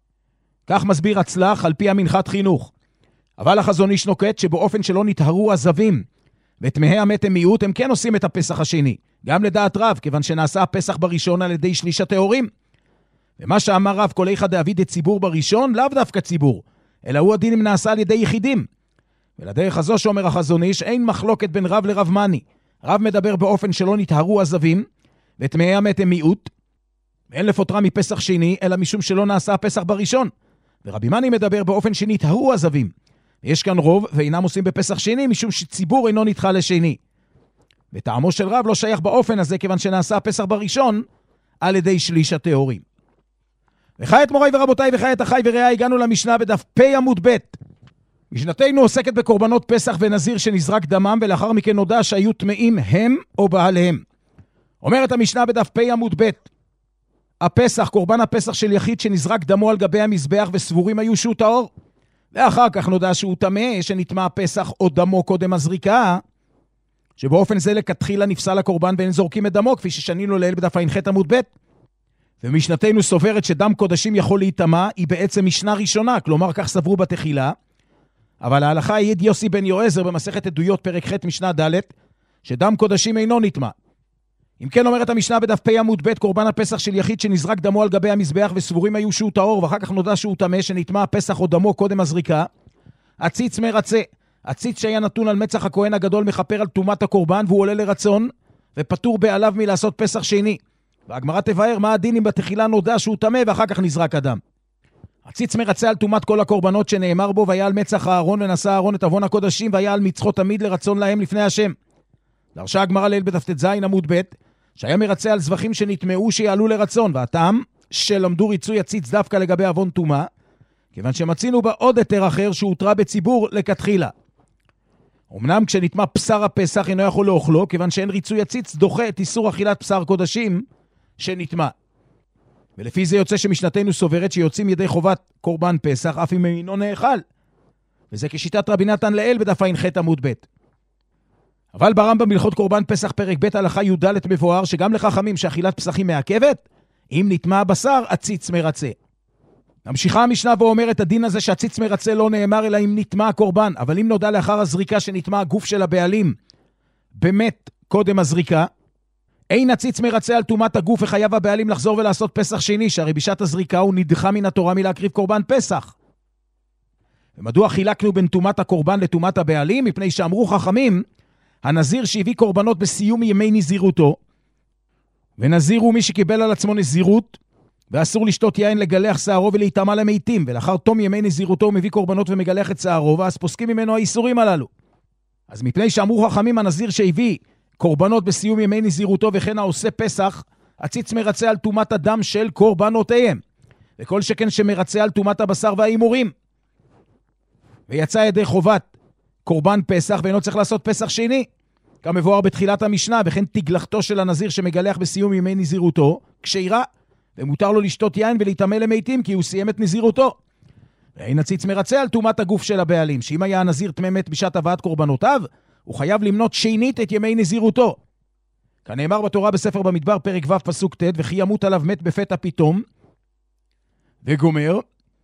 כך מסביר הצלח על פי המנחת חינוך. אבל החזון איש נוקט שבאופן שלא נתהרו הזבים וטמאי המת הם מיעוט, הם כן עושים את הפסח השני. גם לדעת רב, כיוון שנעשה הפסח בראשון על ידי שליש הטהורים. ומה שאמר רב כל איכא דאביד את ציבור בראשון, לאו דווקא ציבור, אלא הוא הדין אם נעשה על ידי יחידים. ולדרך הזו שאומר החזון איש, אין מחלוקת בין רב לרב מני. רב מדבר באופן שלא נתהרו הזבים, וטמאי המת הם מיעוט, ואין לפוטרם מפסח שני, אלא משום שלא נעשה הפסח בראשון. ורבי מני מדבר באופן שנתהרו הזבים. יש כאן רוב, ואינם עושים בפסח שני, משום שציבור אינו נדחה לשני. וטעמו של רב לא שייך באופן הזה, כיוון שנעשה הפסח בראשון, על ידי שליש הטהורים. וחי את מוריי ורבותיי וחי את אחי ורעי, הגענו למשנה בדף פ' עמוד ב'. משנתנו עוסקת בקורבנות פסח ונזיר שנזרק דמם, ולאחר מכן נודע שהיו טמאים הם או בעליהם. אומרת המשנה בדף פ' עמוד ב', הפסח, קורבן הפסח של יחיד שנזרק דמו על גבי המזבח וסבורים היו שהוא טהור. ואחר כך נודע שהוא טמא, שנטמא הפסח או דמו קודם הזריקה, שבאופן זה לכתחילה נפסל הקורבן ואין זורקים את דמו, כפי ששנינו לעיל בדף ע"ח עמוד ב'. ומשנתנו סוברת שדם קודשים יכול להיטמא, היא בעצם משנה ראשונה, כלומר כך סברו בתחילה, אבל ההלכה העיד יוסי בן יועזר במסכת עדויות פרק ח' משנה ד', שדם קודשים אינו נטמא. אם כן אומרת המשנה בדף פ' עמוד ב', קורבן הפסח של יחיד שנזרק דמו על גבי המזבח וסבורים היו שהוא טהור, ואחר כך נודע שהוא טמא, שנטמא הפסח או דמו קודם הזריקה, הציץ מרצה. הציץ שהיה נתון על מצח הכהן הגדול מכפר על טומאת הקורבן, והוא עולה לרצון ופטור בעליו מלעשות פסח שני. והגמרא תבאר מה הדין אם בתחילה נודע שהוא טמא ואחר כך נזרק הדם. הציץ מרצה על טומאת כל הקורבנות שנאמר בו, והיה על מצח הארון ונשא הארון את עוון הקודשים, והיה על מצחו תמיד לרצון להם לפני השם. דרשה הגמרא לעיל בדף ט"ז עמוד ב', שהיה מרצה על זבחים שנטמאו שיעלו לרצון, והטעם שלמדו ריצוי הציץ דווקא לגבי עוון טומאה, כיוון שמצינו בה עוד היתר אחר שהותרה בציבור לכתחילה. אמנם כשנטמא בשר הפסח אינו יכול לאוכלו, כיוון שאין ריצוי הציץ דוחה את איסור אכילת בשר קודשים שנטמא. ולפי זה יוצא שמשנתנו סוברת שיוצאים ידי חובת קורבן פסח אף אם אינו נאכל. וזה כשיטת רבי נתן לעיל בדף ע"ח עמוד ב'. אבל ברמב"ם בהלכות קורבן פסח פרק ב' הלכה י"ד מבואר שגם לחכמים שאכילת פסחים מעכבת, אם נטמא הבשר הציץ מרצה. ממשיכה המשנה ואומרת הדין הזה שהציץ מרצה לא נאמר אלא אם נטמא הקורבן, אבל אם נודע לאחר הזריקה שנטמא הגוף של הבעלים באמת קודם הזריקה, אין הציץ מרצה על טומאת הגוף וחייב הבעלים לחזור ולעשות פסח שני, שהרי בשעת הזריקה הוא נדחה מן התורה מלהקריב קורבן פסח. ומדוע חילקנו בין טומאת הקורבן לטומאת הבעלים? מפני שאמרו חכמים, הנזיר שהביא קורבנות בסיום ימי נזירותו, ונזיר הוא מי שקיבל על עצמו נזירות, ואסור לשתות יין לגלח שערו ולהיטמא למתים, ולאחר תום ימי נזירותו הוא מביא קורבנות ומגלח את שערו, ואז פוסקים ממנו האיסורים הללו. אז מפני שאמרו חכמים הנזיר שהביא קורבנות בסיום ימי נזירותו וכן העושה פסח, הציץ מרצה על טומאת הדם של קורבנותיהם, וכל שכן שמרצה על טומאת הבשר והאימורים. ויצא ידי חובת קורבן פסח ואינו צריך לעשות פסח שני, כמבואר בתחילת המשנה, וכן תגלחתו של הנזיר שמגלח בסיום ימי נזירותו כשרה, ומותר לו לשתות יין ולהיטמא למתים כי הוא סיים את נזירותו. ואין הציץ מרצה על טומאת הגוף של הבעלים, שאם היה הנזיר טמא מת בשעת הבאת קורבנותיו, הוא חייב למנות שנית את ימי נזירותו. כנאמר בתורה בספר במדבר פרק ו' פסוק ט', וכי ימות עליו מת בפתע פתאום, וגומר,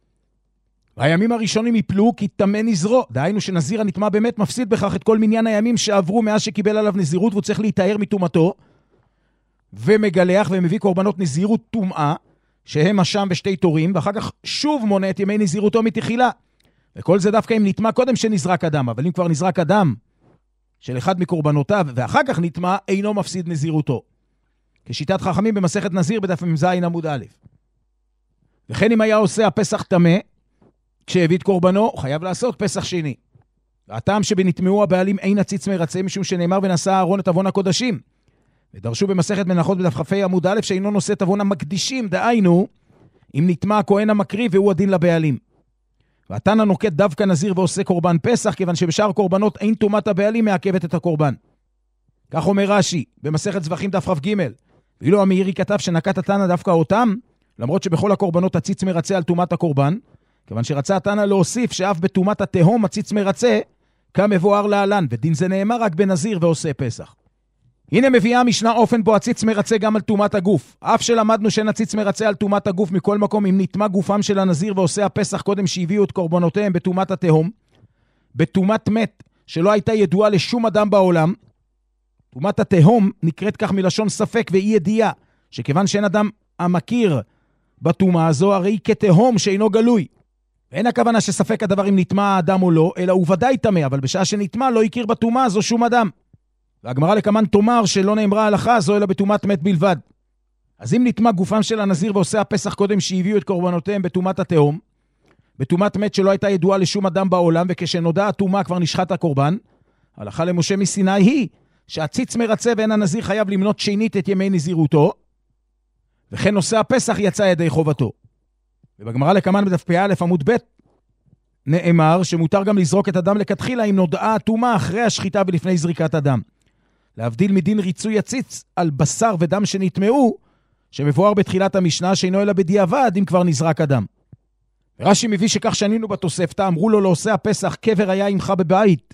והימים הראשונים יפלו כי טמא נזרו. דהיינו שנזיר הנטמא באמת מפסיד בכך את כל מניין הימים שעברו מאז שקיבל עליו נזירות, והוא צריך להיטהר מטומאתו, ומגלח ומביא קורבנות נזירות טומאה, שהם אשם ושתי תורים, ואחר כך שוב מונה את ימי נזירותו מתחילה. וכל זה דווקא אם נטמא קודם שנזרק אדם, אבל אם כבר נזרק אדם של אחד מקורבנותיו, ואחר כך נטמא, אינו מפסיד נזירותו. כשיטת חכמים במסכת נזיר בדף מ"ז עמוד א'. וכן אם היה עושה הפסח טמא, כשהביא את קורבנו, הוא חייב לעשות פסח שני. והטעם שבנטמאו הבעלים אין הציץ מרצה, משום שנאמר ונשא הארון את עוון הקודשים. ודרשו במסכת מנחות בדף כ"ה עמוד א' שאינו נושא את עוון המקדישים, דהיינו, אם נטמא הכהן המקריב והוא הדין לבעלים. והתנא נוקט דווקא נזיר ועושה קורבן פסח, כיוון שבשאר קורבנות אין טומאת הבעלים מעכבת את הקורבן. כך אומר רש"י, במסכת זבחים דף כ"ג. ואילו המאירי כתב שנקט התנא דווקא אותם, למרות שבכל הקורבנות הציץ מרצה על טומאת הקורבן, כיוון שרצה התנא להוסיף שאף בטומאת התהום הציץ מרצה, כמבואר להלן, ודין זה נאמר רק בנזיר ועושה פסח. הנה מביאה המשנה אופן בו הציץ מרצה גם על טומאת הגוף. אף שלמדנו שאין הציץ מרצה על טומאת הגוף מכל מקום, אם נטמא גופם של הנזיר ועושה הפסח קודם שהביאו את קורבנותיהם בטומאת התהום, בטומאת מת שלא הייתה ידועה לשום אדם בעולם, טומאת התהום נקראת כך מלשון ספק ואי ידיעה, שכיוון שאין אדם המכיר בטומאה הזו, הרי כתהום שאינו גלוי. ואין הכוונה שספק הדבר אם נטמא האדם או לא, אלא הוא ודאי טמא, אבל בשעה שנטמא לא הכיר בטומאה הזו שום אדם. והגמרא לקמן תאמר שלא נאמרה הלכה הזו אלא בטומאת מת בלבד. אז אם נטמא גופם של הנזיר ועושה הפסח קודם שהביאו את קורבנותיהם בטומאת התהום, בטומאת מת שלא הייתה ידועה לשום אדם בעולם, וכשנודע הטומאה כבר נשחט הקורבן, הלכה למשה מסיני היא שהציץ מרצה ואין הנזיר חייב למנות שנית את ימי נזירותו, וכן נושא הפסח יצא ידי חובתו. ובגמרא לקמן בדף פ"א עמוד ב' נאמר שמותר גם לזרוק את הדם לכתחילה אם נודעה הטומאה אחרי השחיטה ולפני זריקת הדם. להבדיל מדין ריצוי הציץ על בשר ודם שנטמעו, שמבואר בתחילת המשנה שאינו אלא בדיעבד אם כבר נזרק הדם. ורש"י מביא שכך שנינו בתוספתא, אמרו לו לעושה הפסח, קבר היה עמך בבית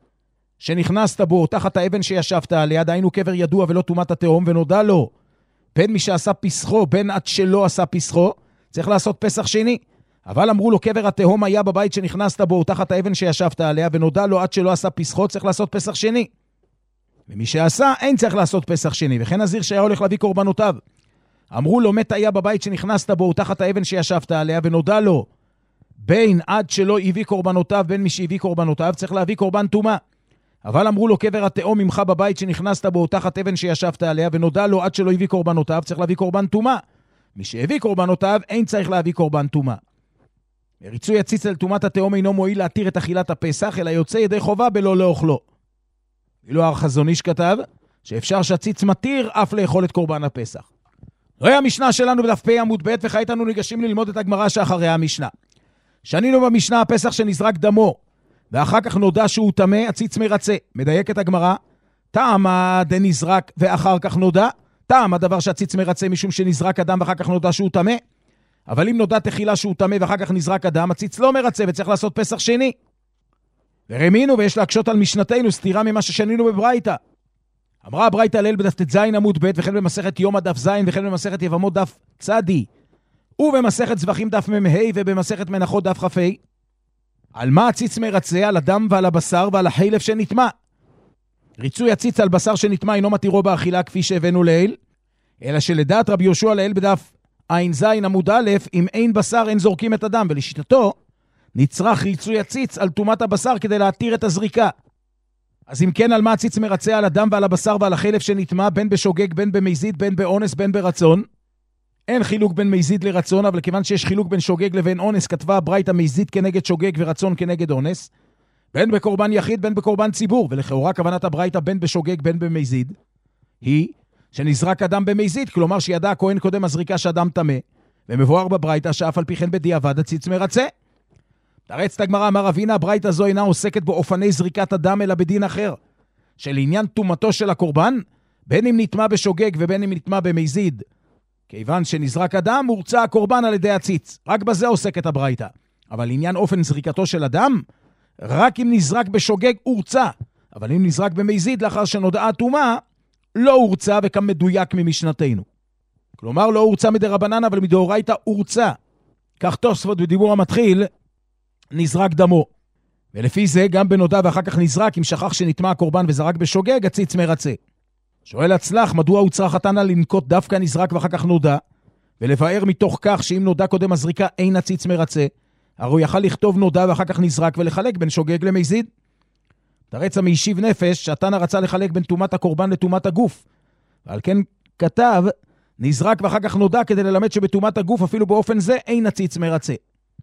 שנכנסת בו תחת האבן שישבת עליה, דהיינו קבר ידוע ולא טומאת התהום, ונודע לו בין מי שעשה פסחו בין עד שלא עשה פסחו, צריך לעשות פסח שני. אבל אמרו לו קבר התהום היה בבית שנכנסת בו תחת האבן שישבת עליה, ונודע לו עד שלא עשה פסחו, צריך לעשות פסח שני. ומי שעשה אין צריך לעשות פסח שני. וכן נזיר שהיה הולך להביא קורבנותיו, אמרו לו מת היה בבית שנכנסת בו תחת האבן שישבת עליה, ונודע לו בין עד שלא הביא קורבנותיו בין מי שהביא קורבנותיו, צריך להביא קורבן טומאה. אבל אמרו לו קבר התהום ממך בבית שנכנסת בו תחת אבן שישבת עליה, ונודע לו עד שלא הביא קורבנותיו, צריך להביא קורבן טומאה. מי שהביא קורבנותיו אין צריך להביא קורבן טומאה. ריצוי הציץ על טומאת התהום אינו מועיל להתיר את אכילת הפסח, אלא יוצא ידי חובה בלא לאוכלו. ואילו החזון איש כתב שאפשר שהציץ מתיר אף לאכול את קורבן הפסח. זוהי המשנה שלנו בדף פ' עמוד ב', וכעת אנו ניגשים ללמוד את הגמרא שאחרי המשנה. שנינו במשנה הפסח שנזרק דמו, ואחר כך נודע שהוא טמא, הציץ מרצה. מדייקת הגמרא, טעם דנזרק ואחר כך נודע, טעם הדבר שהציץ מרצה משום שנזרק אדם ואחר כך נודע שהוא טמא. אבל אם נודע תחילה שהוא טמא ואחר כך נזרק אדם, הציץ לא מרצה וצריך לעשות פסח שני. ורמינו, ויש להקשות על משנתנו סתירה ממה ששנינו בברייתא. אמרה הברייתא ליל בדף ט"ז עמוד ב', וכן במסכת יומא דף ז', וכן במסכת יבמות דף צדי, ובמסכת זבחים דף מ"ה, ובמסכת מנחות דף כ"ה. על מה הציץ מרצה? על הדם ועל הבשר ועל החלב שנטמא. ריצוי הציץ על בשר שנטמא אינו מתירו באכילה כפי שהבאנו לעיל, אלא שלדעת רבי יהושע לעיל בדף ע"ז עמוד א', אם אין בשר אין זורקים את הדם, ולשיטתו נצרך ריצוי הציץ על טומאת הבשר כדי להתיר את הזריקה. אז אם כן, על מה הציץ מרצה? על הדם ועל הבשר ועל החלב שנטמא, בין בשוגג, בין במזיד, בין באונס, בין ברצון. אין חילוק בין מזיד לרצון, אבל כיוון שיש חילוק בין שוגג לבין אונס, כתבה הברייתא מזיד כנגד שוגג ורצון כנגד אונס, בין בקורבן יחיד, בין בקורבן ציבור, ולכאורה כוונת הברייתא בין בשוגג, בין במזיד, היא שנזרק אדם במזיד, כלומר שידע הכהן קודם הזריקה שאדם טמא, ומבואר בברייתא שאף על פי כן בדיעבד הציץ מרצה. תרץ הגמרא, אמר אבינה, הברייתא זו אינה עוסקת באופני זריקת הדם אלא בדין אחר, שלעניין טומאתו של הקורבן, בין אם נטמא בשוגג ובין אם נטמא במזיד, כיוון שנזרק אדם, הורצה הקורבן על ידי הציץ. רק בזה עוסקת הברייתא. אבל לעניין אופן זריקתו של אדם, רק אם נזרק בשוגג הורצה, אבל אם נזרק במזיד לאחר שנודעה הטומאה, לא הורצה וכם מדויק ממשנתנו. כלומר לא הורצה מדרבנן, אבל מדאורייתא הורצה. כך תוספות בדיבור המתחיל, נזרק דמו. ולפי זה גם בנודע ואחר כך נזרק, אם שכח שנטמא הקורבן וזרק בשוגג, הציץ מרצה. שואל הצלח, מדוע הוא צריך התנא לנקוט דווקא נזרק ואחר כך נודע, ולבאר מתוך כך שאם נודע קודם הזריקה אין הציץ מרצה, הרי הוא יכל לכתוב נודע ואחר כך נזרק ולחלק בין שוגג למזיד. תרץ המיישיב נפש שהתנא רצה לחלק בין טומאת הקורבן לטומאת הגוף, ועל כן כתב נזרק ואחר כך נודע כדי ללמד שבטומאת הגוף אפילו באופן זה אין הציץ מרצה.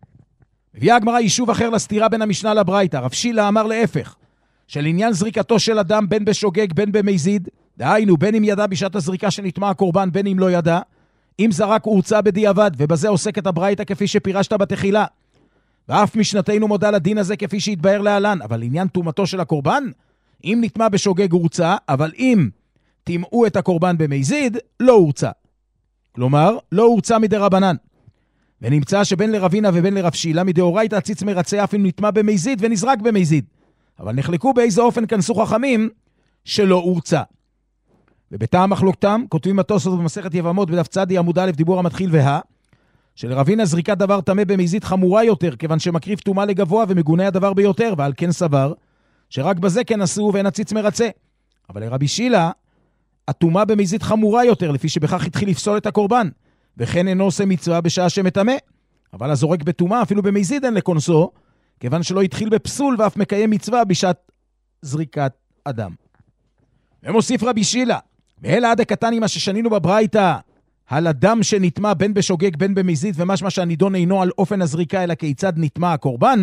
הביאה הגמרא יישוב אחר לסתירה בין המשנה לברייתא. רב שילה אמר להפך, שלעניין זריקתו של אדם בין בשוגג בין במזיד, דהיינו בין אם ידע בשעת הזריקה שנטמא הקורבן בין אם לא ידע, אם זרק הורצה בדיעבד, ובזה עוסקת הברייתא כפי שפירשת בתחילה. ואף משנתנו מודה לדין הזה כפי שהתבאר להלן, אבל לעניין טומאתו של הקורבן, אם נטמע בשוגג הורצה, אבל אם תימאו את הקורבן במזיד, לא הורצה. כלומר, לא הורצה מדי רבנן. ונמצא שבין לרבינה ובין לרב שילה, מדאורייתא הציץ מרצה אף אם נטמע במזיד ונזרק במזיד. אבל נחלקו באיזה אופן כנסו חכמים שלא הורצה. ובטעם מחלוקתם, כותבים התוספות במסכת יבמות בדף צדי עמוד א' דיבור המתחיל שלרבינה זריקת דבר טמא במזיד חמורה יותר, כיוון שמקריב טומאה לגבוה ומגונה הדבר ביותר, ועל כן סבר שרק בזה כן עשו ואין הציץ מרצה. אבל לרבי שילה, הטומאה במזיד חמורה יותר, לפי שבכך התחיל לפסול את הקורבן, וכן אינו עושה מצווה בשעה שמטמא. אבל הזורק בטומאה אפילו במזיד אין לקונסו, כיוון שלא התחיל בפסול ואף מקיים מצווה בשעת זריקת אדם. ומוסיף רבי שילה, ואלה עד הקטני מה ששנינו בברייתא, על אדם שנטמע בין בשוגג בין במזיד, ומשמע שהנידון אינו על אופן הזריקה, אלא כיצד נטמע הקורבן.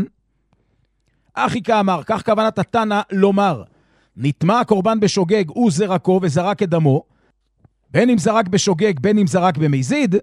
אחי כאמר, כך כוונת התנא לומר, נטמע הקורבן בשוגג הוא זרקו וזרק את דמו, בין אם זרק בשוגג בין אם זרק במזיד,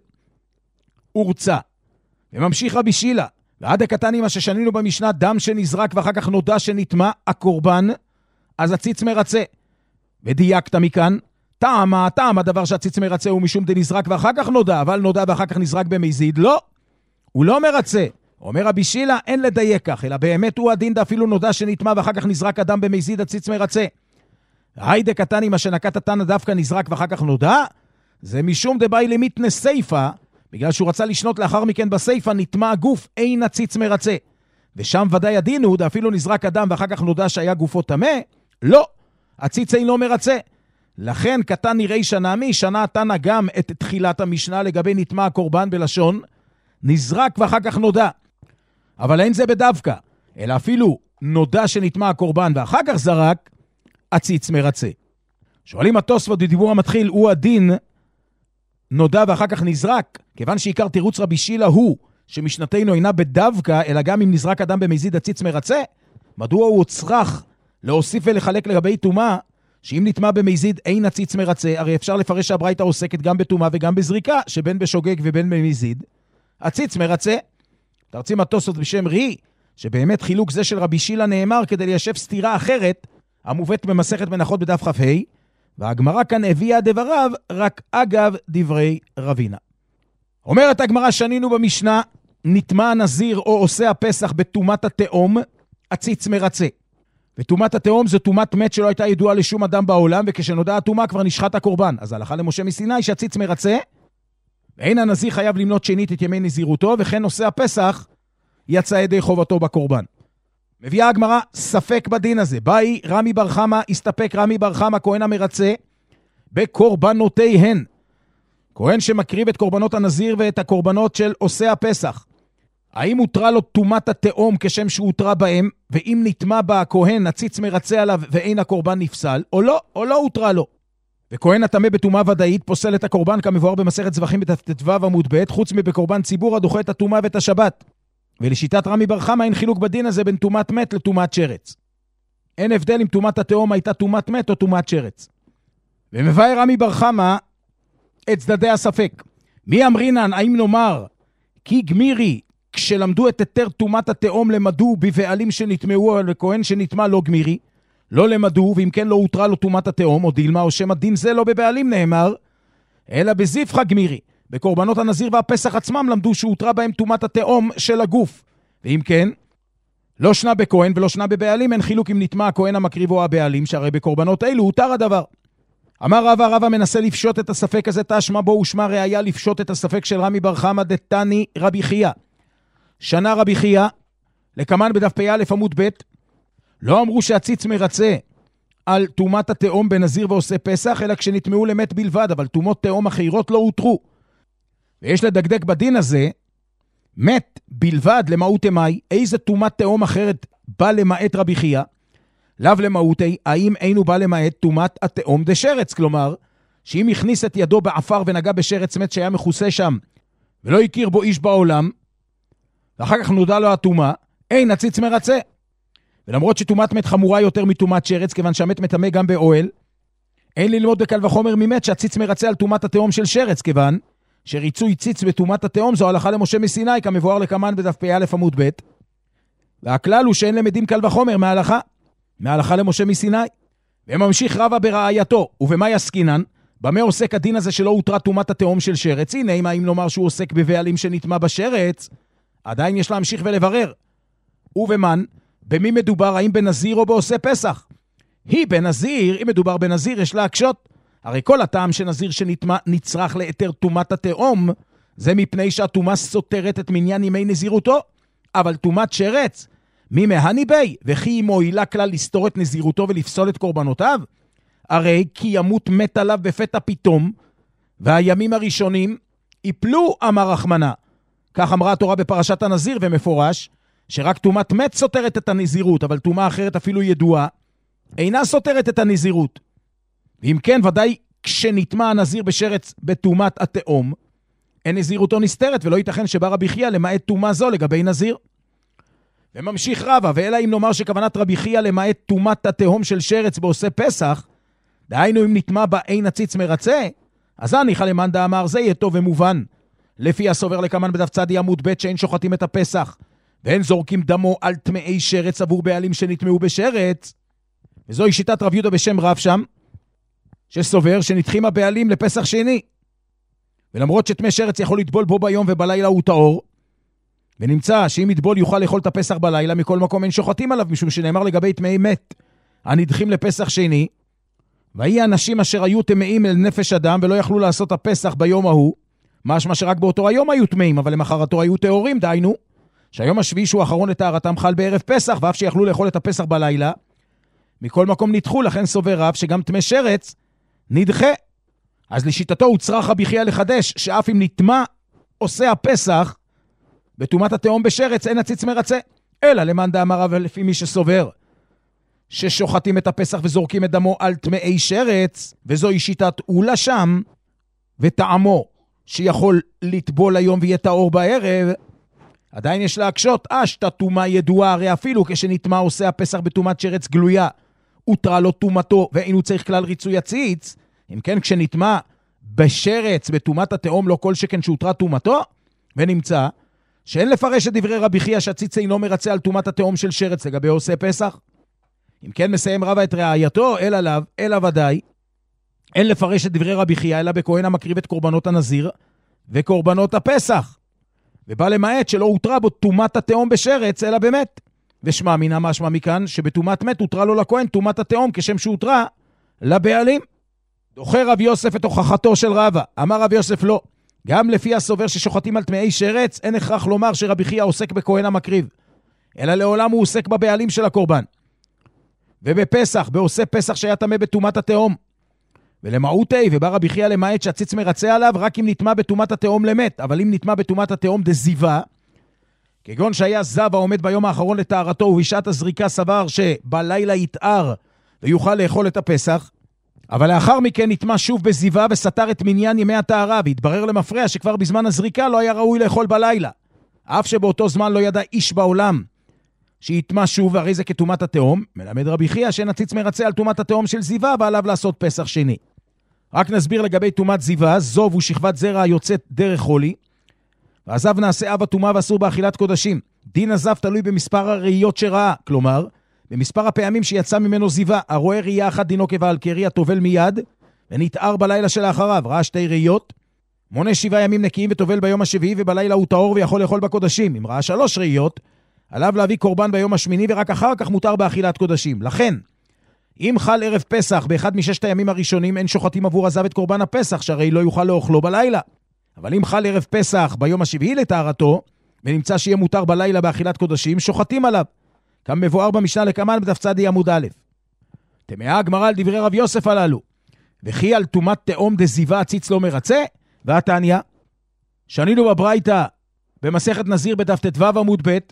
הורצה. וממשיך רבי שילה, ועד הקטני מה ששנינו במשנה, דם שנזרק ואחר כך נודע שנטמע הקורבן, אז הציץ מרצה. ודייקת מכאן, טעם הדבר שהציץ מרצה הוא משום דנזרק ואחר כך נודע, אבל נודע ואחר כך נזרק במזיד, לא, הוא לא מרצה. אומר רבי שילה, אין לדייק כך, אלא באמת הוא הדין אפילו נודע שנטמע ואחר כך נזרק אדם במזיד, הציץ מרצה. היידה קטני מה שנקט התנא דווקא נזרק ואחר כך נודע, זה משום דבאי למיתנה סייפה, בגלל שהוא רצה לשנות לאחר מכן בסייפה, נטמע הגוף, אין הציץ מרצה. ושם ודאי הדין הוא, אפילו נזרק אדם ואחר כך נודע שהיה גופו טמא, לא, הציץ אינו מרצה. לכן קטן נראי שנעמי, שנה התנא גם את תחילת המשנה לגבי נטמע הקורבן בלשון, נזרק ואחר כך נודע. אבל אין זה בדווקא, אלא אפילו נודע שנטמע הקורבן ואחר כך זרק, הציץ מרצה. שואלים התוספות בדיבור המתחיל, הוא הדין נודע ואחר כך נזרק, כיוון שעיקר תירוץ רבי שילה הוא שמשנתנו אינה בדווקא, אלא גם אם נזרק אדם במזיד הציץ מרצה, מדוע הוא צריך להוסיף ולחלק לגבי טומאה, שאם נטמע במזיד אין הציץ מרצה, הרי אפשר לפרש שהברייתא עוסקת גם בטומאה וגם בזריקה, שבין בשוגג ובין במזיד, הציץ מרצה. תרצים התוספות בשם רי, שבאמת חילוק זה של רבי שילה נאמר כדי ליישב סתירה אחרת, המובאת במסכת מנחות בדף כ"ה, והגמרא כאן הביאה דבריו רק אגב דברי רבינה. אומרת הגמרא, שנינו במשנה, נטמע הנזיר או עושה הפסח בטומאת התאום, הציץ מרצה. וטומאת התאום זו טומאת מת שלא הייתה ידועה לשום אדם בעולם, וכשנודע הטומאה כבר נשחט הקורבן. אז הלכה למשה מסיני שהציץ מרצה, ואין הנזיר חייב למנות שנית את ימי נזירותו, וכן עושה הפסח יצא ידי חובתו בקורבן. מביאה הגמרא ספק בדין הזה. באי רמי בר חמא, הסתפק רמי בר חמא כהן המרצה בקורבנותיהן. כהן שמקריב את קורבנות הנזיר ואת הקורבנות של עושה הפסח. האם הותרה לו טומאת התאום כשם שהותרה בהם, ואם נטמע בה הכהן הציץ מרצה עליו ואין הקורבן נפסל, או לא הותרה לו. וכהן הטמא בטומאה ודאית פוסל את הקורבן כמבואר במסכת זבחים בט"ו עמוד ב', חוץ מבקורבן ציבור הדוחה את הטומאה ואת השבת. ולשיטת רמי בר חמא אין חילוק בדין הזה בין טומאת מת לטומאת שרץ. אין הבדל אם טומאת התאום הייתה טומאת מת או טומאת שרץ. ומבאר רמי בר חמא את צדדי הספק. מי אמרינן, האם נאמר כי גמירי כשלמדו את היתר טומאת התאום למדו בבעלים שנטמעו, וכהן שנטמע לא גמירי, לא למדו, ואם כן לא הותרה לו טומאת התאום, או דילמה, או שם הדין זה לא בבעלים נאמר, אלא בזיפחה גמירי. בקורבנות הנזיר והפסח עצמם למדו שהותרה בהם טומאת התאום של הגוף. ואם כן, לא שנה בכהן ולא שנה בבעלים, אין חילוק אם נטמע הכהן המקריב או הבעלים, שהרי בקורבנות אלו הותר הדבר. אמר רבא מנסה לפשוט את הספק הזה, תשמע בו ושמע ראיה לפשוט את הספק של רמי בר חמא דתני רבי חייא. שנה רבי חייא, לקמן בדף פ"א עמוד ב', לא אמרו שהציץ מרצה על טומאת התאום בנזיר ועושה פסח, אלא כשנטמעו למת בלבד, אבל טומאות תאום אחרות לא הותרו. ויש לדקדק בדין הזה, מת בלבד למהות אמי, איזה טומאת תאום אחרת בא למעט רבי חייא? לאו למהותי, האם אינו בא למעט טומאת התאום דשרץ, כלומר, שאם הכניס את ידו בעפר ונגע בשרץ מת שהיה מכוסה שם, ולא הכיר בו איש בעולם, ואחר כך נודע לו הטומאה, אין הציץ מרצה. ולמרות שטומאת מת חמורה יותר מטומאת שרץ, כיוון שהמת מטמא גם באוהל, אין ללמוד בקל וחומר ממת שהציץ מרצה על טומאת התאום של שרץ, כיוון שריצוי ציץ בטומאת התאום זו הלכה למשה מסיני, כמבואר לקמן בדף פ"א עמוד ב'. והכלל הוא שאין למדים קל וחומר מההלכה למשה מסיני. וממשיך רבא ברעייתו, ובמה יסקינן? במה עוסק הדין הזה שלא הותרה טומאת התאום של שרץ? הנה, אם לומר שהוא עוסק בבעלים שנטמע בשרץ, עדיין יש להמשיך ולברר. ובמן, במי מדובר, האם בנזיר או בעושה פסח? היא בנזיר, אם מדובר בנזיר, יש להקשות. הרי כל הטעם שנזיר שנטמע נצרך ליתר טומאת התאום, זה מפני שהטומאה סותרת את מניין ימי נזירותו. אבל טומאת שרץ, מי מהני בי, וכי היא מועילה כלל לסתור את נזירותו ולפסול את קורבנותיו? הרי כי ימות מת עליו בפתע פתאום, והימים הראשונים יפלו, אמר רחמנה. כך אמרה התורה בפרשת הנזיר, ומפורש, שרק טומאת מת סותרת את הנזירות, אבל טומאה אחרת אפילו ידועה, אינה סותרת את הנזירות. ואם כן, ודאי כשנטמע הנזיר בשרץ בטומאת התאום, אין נזירותו נסתרת, ולא ייתכן שבא רבי חייא למעט טומאה זו לגבי נזיר. וממשיך רבא, ואלא אם נאמר שכוונת רבי חייא למעט טומאת התהום של שרץ בעושה פסח, דהיינו אם נטמע בה אין הציץ מרצה, אז הניחא למאן דאמר זה יהיה טוב ומובן. לפי הסובר לקמן בדף צדי עמוד ב' שאין שוחטים את הפסח, ואין זורקים דמו על טמאי שרץ עבור בעלים שנטמעו בשרץ. וזוהי שיטת רב יהודה בשם רב שם, שסובר שנדחים הבעלים לפסח שני. ולמרות שטמא שרץ יכול לטבול בו ביום ובלילה הוא טהור, ונמצא שאם יטבול יוכל לאכול את הפסח בלילה, מכל מקום אין שוחטים עליו, משום שנאמר לגבי טמאי מת, הנדחים לפסח שני, והיא האנשים אשר היו טמאים אל נפש אדם ולא יכלו לעשות הפסח ביום ההוא, משמע שרק באותו היום היו טמאים, אבל למחרתו היו טהורים, דהיינו, שהיום השביעי שהוא האחרון לטהרתם חל בערב פסח, ואף שיכלו לאכול את הפסח בלילה, מכל מקום נדחו, לכן סובר רב שגם טמא שרץ נדחה. אז לשיטתו הוא צריך רבי חייא לחדש, שאף אם נטמע עושה הפסח, בטומאת התאום בשרץ אין הציץ מרצה. אלא למאן דאמר רב, לפי מי שסובר, ששוחטים את הפסח וזורקים את דמו על טמאי שרץ, וזוהי שיטת אולה שם, וטעמו שיכול לטבול היום ויהיה טהור בערב, עדיין יש להקשות, אשת טומאה ידועה, הרי אפילו כשנטמע עושה הפסח בטומאת שרץ גלויה, הותרה לו טומאתו ואינו צריך כלל ריצוי הציץ. אם כן, כשנטמע בשרץ בטומאת התאום לא כל שכן שהותרה טומאתו, ונמצא שאין לפרש את דברי רבי חייא שהציץ אינו מרצה על טומאת התאום של שרץ לגבי עושה פסח. אם כן, מסיים רבא את ראייתו, אלא ודאי, אין לפרש את דברי רבי חייא אלא בכהן המקריב את קורבנות הנזיר וקורבנות הפסח, ובא למעט שלא הותרה בו טומאת התאום בשרץ אלא באמת. ושמע מינה משמע מכאן שבטומאת מת הותרה לו לכהן טומאת התאום כשם שהותרה לבעלים. דוחה רב יוסף את הוכחתו של רבא. אמר רב יוסף לא, גם לפי הסובר ששוחטים על טמאי שרץ אין הכרח לומר שרבי חייא עוסק בכהן המקריב, אלא לעולם הוא עוסק בבעלים של הקורבן. ובפסח, בעושה פסח שהיה טמא בטומאת התאום. ולמעוטי, ובא רבי חייא למעט שהציץ מרצה עליו רק אם נטמע בטומאת התאום למת, אבל אם נטמע בטומאת התאום דזיבה, כגון שהיה זב העומד ביום האחרון לטהרתו ובשעת הזריקה סבר שבלילה יתאר ויוכל לאכול את הפסח, אבל לאחר מכן נטמע שוב בזיבה וסתר את מניין ימי הטהרה, והתברר למפרע שכבר בזמן הזריקה לא היה ראוי לאכול בלילה, אף שבאותו זמן לא ידע איש בעולם שיטמע שוב, הרי זה כטומאת התאום. מלמד רבי חייא שאין הציץ מרצה על טומאת התאום של זיבה ועליו לעשות פסח שני. רק נסביר לגבי טומאת זיבה, זוב הוא שכבת זרע היוצאת דרך חולי, והזב נעשה אב הטומאה ואסור באכילת קודשים. דין הזב תלוי במספר הראיות שראה, כלומר, במספר הפעמים שיצא ממנו זיבה. הרואה ראייה אחת דינו כבעל קרי הטובל מיד, ונתאר בלילה שלאחריו. ראה שתי ראיות, מונה 7 ימים נקיים וטובל ביום השביעי, ובלילה הוא טהור ויכול לאכול בקודשים. אם ראה 3 ראיות, עליו להביא קורבן ביום השמיני, ורק אחר כך מותר באכילת קודשים. לכן, אם חל ערב פסח באחד מששת הימים הראשונים, אין שוחטים עבור הזב את קורבן הפסח, שהרי לא יוכל לאוכלו בלילה. אבל אם חל ערב פסח ביום השביעי לטהרתו, ונמצא שיהיה מותר בלילה באכילת קודשים, שוחטים עליו. כאן מבואר במשנה לקמן בדף צדי עמוד א'. תמאה הגמרא על דברי רב יוסף הללו, וכי על טומאת תאום דזיבה הציץ לא מרצה, והתניא, שנינו בברייתא במסכת נזיר בדף ט"ו עמוד ב',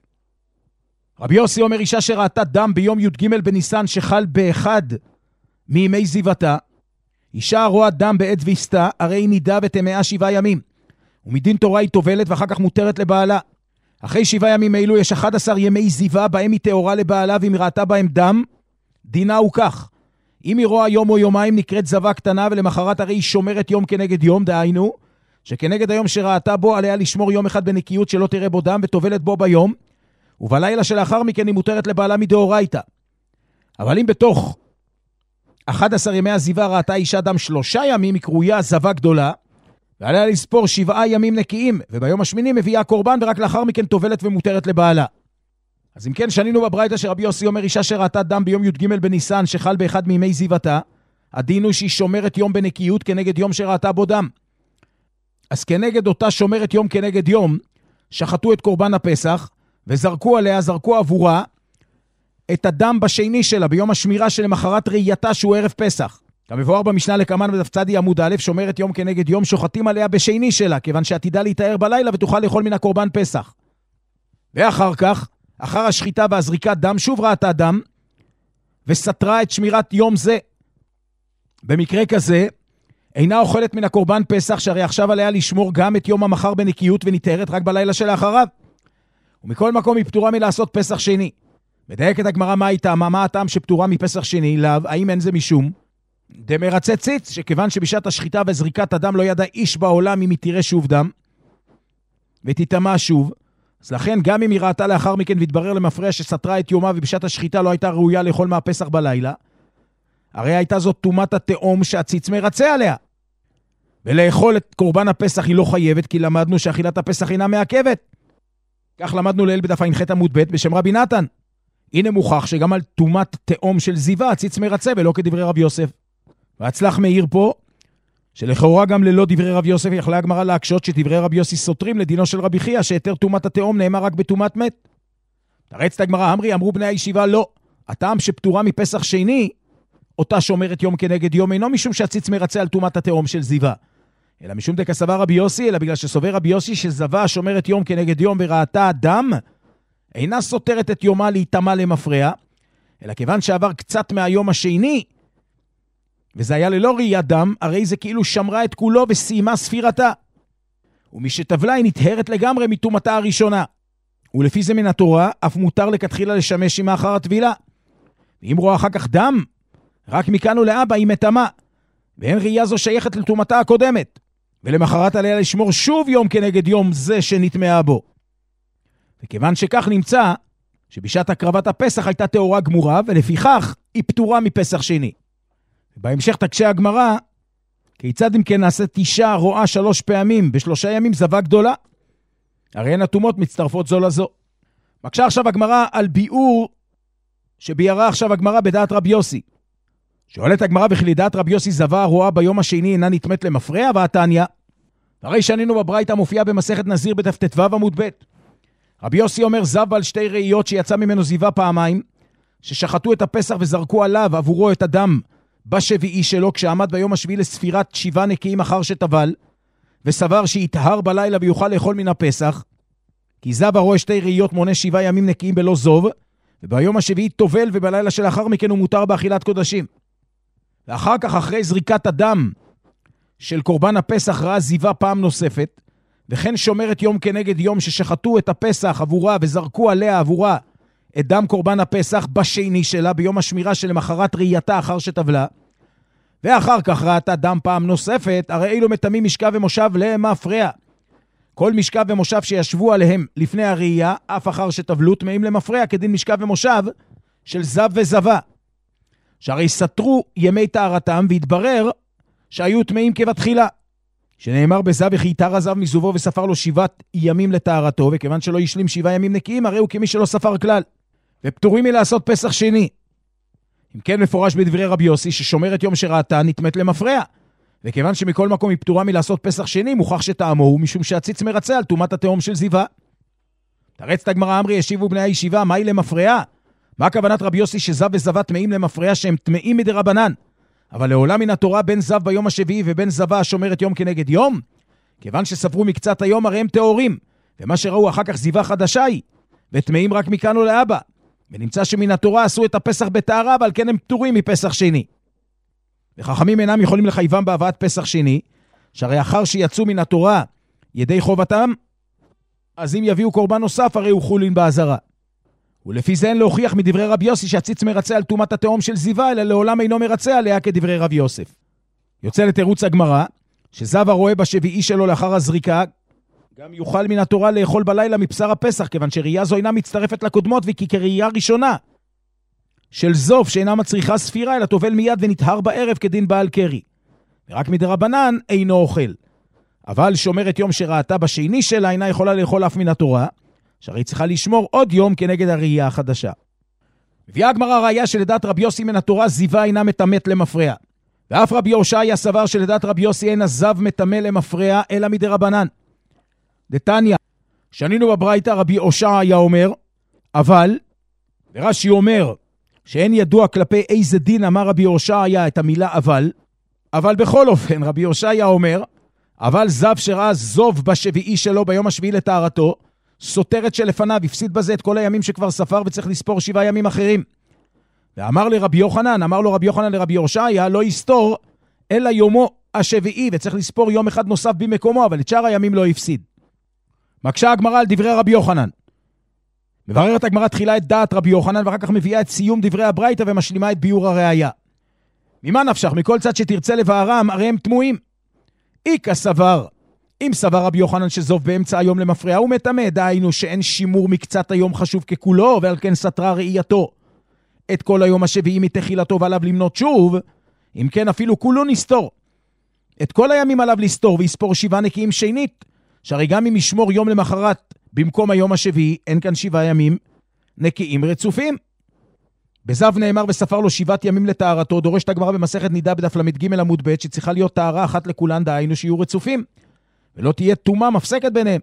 רבי יוסי אומר, אישה שראתה דם ביום י"ג בניסן שחל באחד מימי זיבתה, אישה רואה דם בעת ויסתה, הרי היא נידה וטמאה 7 ימים, ומדין תורה היא טובלת ואחר כך מותרת לבעלה. אחרי 7 ימים אלו יש 11 ימי זיבה בהם היא טהורה לבעלה, ואם ראתה בהם דם, דינה הוא כך. אם היא רואה יום או יומיים נקראת זבה קטנה, ולמחרת הרי היא שומרת יום כנגד יום, דהיינו, שכנגד היום שראתה בו עליה לשמור יום אחד בנקיות שלא תראה בו דם, וטובלת בו ביום, ובלילה שלאחר מכן היא מותרת לבעלה מדאורייתא. אבל אם בתוך 11 ימי הזיווה ראתה אישה דם 3 ימים, היא קרויה זווה גדולה, ועליה לספור 7 ימים נקיים, וביום השמיני מביאה קורבן, ורק לאחר מכן טובלת ומותרת לבעלה. אז אם כן, שנינו בברייתא שרבי יוסי אומר, אישה שראתה דם ביום י"ג בניסן, שחל באחד מימי זיוותה, הדין הוא שהיא שומרת יום בנקיות כנגד יום שראתה בו דם. אז כנגד אותה שומרת יום כנגד יום, שחטו את קורבן הפסח, וזרקו עליה, זרקו עבורה, את הדם בשני שלה, ביום השמירה שלמחרת ראייתה שהוא ערב פסח. כמבואר במשנה לקמן בדף צדי עמוד א', שומרת יום כנגד יום, שוחטים עליה בשני שלה, כיוון שעתידה להתאר בלילה ותוכל לאכול מן הקורבן פסח. ואחר כך, אחר השחיטה והזריקת דם, שוב ראתה דם, וסתרה את שמירת יום זה. במקרה כזה, אינה אוכלת מן הקורבן פסח, שהרי עכשיו עליה לשמור גם את יום המחר בנקיות, ונתארת רק בלילה שלאחריו. ומכל מקום היא פטורה מלעשות פסח שני. מדייקת הגמרא מה היא טעמה, מה הטעם שפטורה מפסח שני, לאו, האם אין זה משום? דמרצה ציץ, שכיוון שבשעת השחיטה וזריקת הדם לא ידע איש בעולם אם היא תראה שוב דם, ותתאמה שוב, אז לכן גם אם היא ראתה לאחר מכן והתברר למפרע שסתרה את יומה ובשעת השחיטה לא הייתה ראויה לאכול מהפסח בלילה, הרי הייתה זאת תומת התאום שהציץ מרצה עליה. ולאכול את קורבן הפסח היא לא חייבת, כי למדנו שאכילת הפסח אינה מעכבת. כך למדנו ליל בדף ע"ח עמוד ב' בשם רבי נתן. הנה מוכח שגם על תומת תאום של זיווה הציץ מרצה ולא כדברי רב יוסף. והצלח מאיר פה, שלכאורה גם ללא דברי רב יוסף יכלה הגמרא להקשות שדברי רב יוסי סותרים לדינו של רבי חייא, שיתר תומת התאום נאמר רק בתומת מת. תרצת הגמרא, אמרו בני הישיבה לא. הטעם שפטורה מפסח שני, אותה שומרת יום כנגד יום, אינו משום שהציץ מרצה על תומת התאום של זיווה, אלא משום דקסבר רבי יוסי, אלא בגלל שסובר רבי יוסי שזווה שומרת יום כנגד יום וראתה דם, אינה סותרת את יומה להתאמה למפרע, אלא כיוון שעבר קצת מהיום השני, וזה היה ללא ראיית דם, הרי זה כאילו שמרה את כולו וסיימה ספירתה. ומשטבלה היא נטהרת לגמרי מתומתה הראשונה. ולפי זה מן התורה, אף מותר לכתחילה לשמש עמה אחר הטבילה. ואם רואה אחר כך דם, רק מכאן ולאבא היא מתאמה. ואין ראייה זו שייכת לתומתה הקודמת. ולמחרת עליה לשמור שוב יום כנגד יום זה שנטמעה בו. וכיוון שכך נמצא, שבשעת הקרבת הפסח הייתה תאורה גמורה, ולפיכך היא פטורה מפסח שני. בהמשך תקשה הגמרא, כיצד אם כן נעשית אישה רואה 3 פעמים ב3 ימים זווה גדולה? הרי הן התומות מצטרפות זו לזו. מקשה עכשיו הגמרא על ביאור שביארה עכשיו הגמרא בדעת רבי יוסי. שואלת הגמרא וכי לדעת רבי יוסי זווה רואה ביום השני אינה נטמאת למפרע, והתניא. הרי שנינו בברייתא מופיעה במסכת נזיר בדף ט"ו עמוד ב'. רבי יוסי אומר זב על 2 ראיות שיצא ממנו זיווה פעמיים, ששחטו את הפסח וזרקו עליו עבורו את הדם בשביעי שלו, כשעמד ביום השביעי לספירת 7 נקיים אחר שטבל, וסבר שיתהר בלילה ויוכל לאכול מן הפסח, כי זב הרואה 2 ראיות מונה 7 ימים נקיים בלא זוב, וביום השביעי טובל ובלילה שלאחר מכן הוא מותר באכילת קודשים. ואחר כך, אחרי זריקת הדם של קורבן הפסח, ראה זיווה פעם נוספת, וכן שומרת יום כנגד יום ששחטו את הפסח עבורה וזרקו עליה עבורה את דם קורבן הפסח בשני שלה ביום השמירה שלמחרת ראייתה אחר שטבלה, ואחר כך ראתה דם פעם נוספת, הרי אילו מטמאים משכב ומושב למפרע. כל משכב ומושב שישבו עליהם לפני הראייה, אף אחר שטבלו, טמאים למפרע כדין משכב ומושב של זב וזבה. שהרי סתרו ימי טהרתם, והתברר שהיו טמאים כבתחילה. שנאמר בזב וכי יתר הזב מזובו וספר לו 7 ימים לטהרתו, וכיוון שלא ישלים 7 ימים נקיים, הרי הוא כמי שלא ספר כלל. ופטורים מלעשות פסח שני. אם כן מפורש בדברי רבי יוסי ששומרת יום שראתה נטמאת למפרע. וכיוון שמכל מקום היא פטורה מלעשות פסח שני, מוכח שטעמו הוא משום שהציץ מרצה על תומת התאום של זיווה. תרצת הגמרא, אמרי ישיבו בני הישיבה, מהי למפרע? מה כוונת רבי יוסי שזב וזבה טמאים למפרע שהם טמאים מדרבנן? אבל לעולם מן התורה בין זב ביום השביעי ובין זבה השומרת יום כנגד יום? כיוון שספרו מקצת היום הרי הם טהורים, ומה שראו אחר כך זיווה חדשה היא, וטמאים רק מכאן ולאבא. ונמצא שמן התורה עשו את הפסח בטהרה, אבל כן הם פטורים מפסח שני. וחכמים אינם יכולים לחייבם בהבאת פסח שני, שהרי אחר שיצאו מן התורה ידי חובתם, אז אם יביאו קורבן נוסף הרי הוא חולין בעזרה. ולפי זה אין להוכיח מדברי רבי יוסי שהציץ מרצה על תומת התאום של זיווה, אלא לעולם אינו מרצה עליה כדברי רבי יוסף. יוצא לתירוץ הגמרא, שזב הרואה בשביעי שלו לאחר הזריקה, גם יוכל מן התורה לאכול בלילה מבשר הפסח, כיוון שראייה זו אינה מצטרפת לקודמות וכי כראייה ראשונה. של זוב שאינה מצריכה ספירה, אלא טובל מיד ונטהר בערב כדין בעל קרי. ורק מדרבנן אינו אוכל. אבל שומרת יום שראתה בשני שלה אינה יכולה לאכול אף מן התורה, שהרי צריכה לשמור עוד יום כנגד הראייה החדשה. מביאה הגמרא ראיה שלדעת רבי יוסי מן התורה זיווה אינה מטמאת למפרע. ואף רבי הושעיה סבר שלדעת רבי יוסי אין הזב מטמא למפרע אלא מדרבנן. דתניא, שנינו בברייתא רבי הושעיה אומר, אבל, ורש"י אומר, שאין ידוע כלפי איזה דין אמר רבי הושעיה את המילה אבל בכל אופן רבי הושעיה אומר, אבל זב שראה זוב בשביעי שלו ביום השביעי לטהרתו, סותרת שלפניו, הפסיד בזה את כל הימים שכבר ספר וצריך לספור 7 ימים אחרים. ואמר לו רבי יוחנן לרבי הושעיה, לא יסתור אלא יומו השביעי, וצריך לספור יום אחד נוסף במקומו, אבל את שאר הימים לא הפסיד. מקשה הגמרא על דברי רבי יוחנן. מבררת הגמרא תחילה את דעת רבי יוחנן, ואחר כך מביאה את סיום דברי הברייתא ומשלימה את ביור הראיה. ממה נפשך? מכל צד שתרצה לבארם, הרי הם תמוהים. איקה סבר, אם סבר רבי יוחנן שזוב באמצע היום למפרע, הוא מטמא, דהיינו שאין שימור מקצת היום חשוב ככולו, ועל כן סתרה ראייתו את כל היום השביעי מתחילתו ועליו למנות שוב, אם כן אפילו כולו נסתור. את כל הימים עליו לסתור ויספור 7 נקיים שנית, שהרי גם אם ישמור יום למחרת במקום היום השביעי, אין כאן 7 ימים נקיים רצופים. בזב נאמר וספר לו 7 ימים לטהרתו, דורשת הגמרא במסכת נידה בדף ל"ג עמוד ב' שצריכה להיות טהרה אחת לכולן, דהיינו שיהיו רצופים, ולא תהיה תומה מפסקת ביניהם.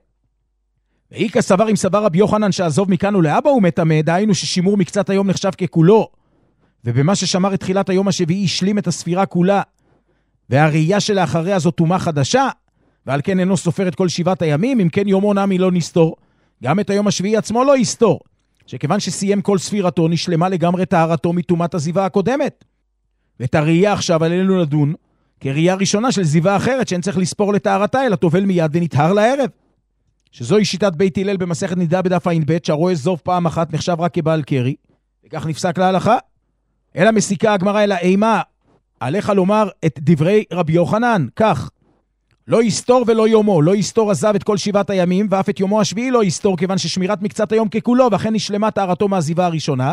ואיקה סבר אם סבר רבי יוחנן שעזוב מכאן ולאבא הוא מטמא, דהיינו ששימור מקצת היום נחשב ככולו, ובמה ששמר את תחילת היום השביעי השלים את הספירה כולה, והראייה שלאחריה זו תומה חדשה, ועל כן אינו סופר את כל 7 הימים, אם כן יומו נמי לא נסתור, גם את היום השביעי עצמו לא יסתור, שכיוון שסיים כל ספירתו נשלמה לגמרי טהרתו מתומת הזיווה הקודמת. ואת הראייה עכשיו עלינו לדון, כראייה ראשונה של זיווה אחרת שאין צריך לספור לטהרתה, אלא טובל מיד ונטהר לערב. שזוהי שיטת בית הלל במסכת נידה בדף ע"ב, שהרואה זוב פעם אחת נחשב רק כבעל קרי, וכך נפסק להלכה. אלא מסיקה הגמרא אלא אימה, עליך לומר את דברי רבי יוחנן, כך, לא יסתור ולא יומו, לא יסתור עזב את כל 7 הימים, ואף את יומו השביעי לא יסתור, כיוון ששמירת מקצת היום ככולו, ואכן נשלמה טהרתו מהזיווה הראשונה,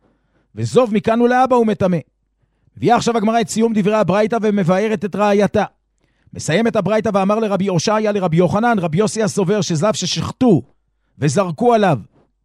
וזוב מכאן ולאבא הוא מטמא. הביאה עכשיו הגמרא את סיום דברי הברייתא ומבארת את ראייתה. מסיים את הברייתא ואמר לרבי הושעיה לרבי יוחנן, רבי יוסי הסובר שזב ששחטו וזרקו עליו,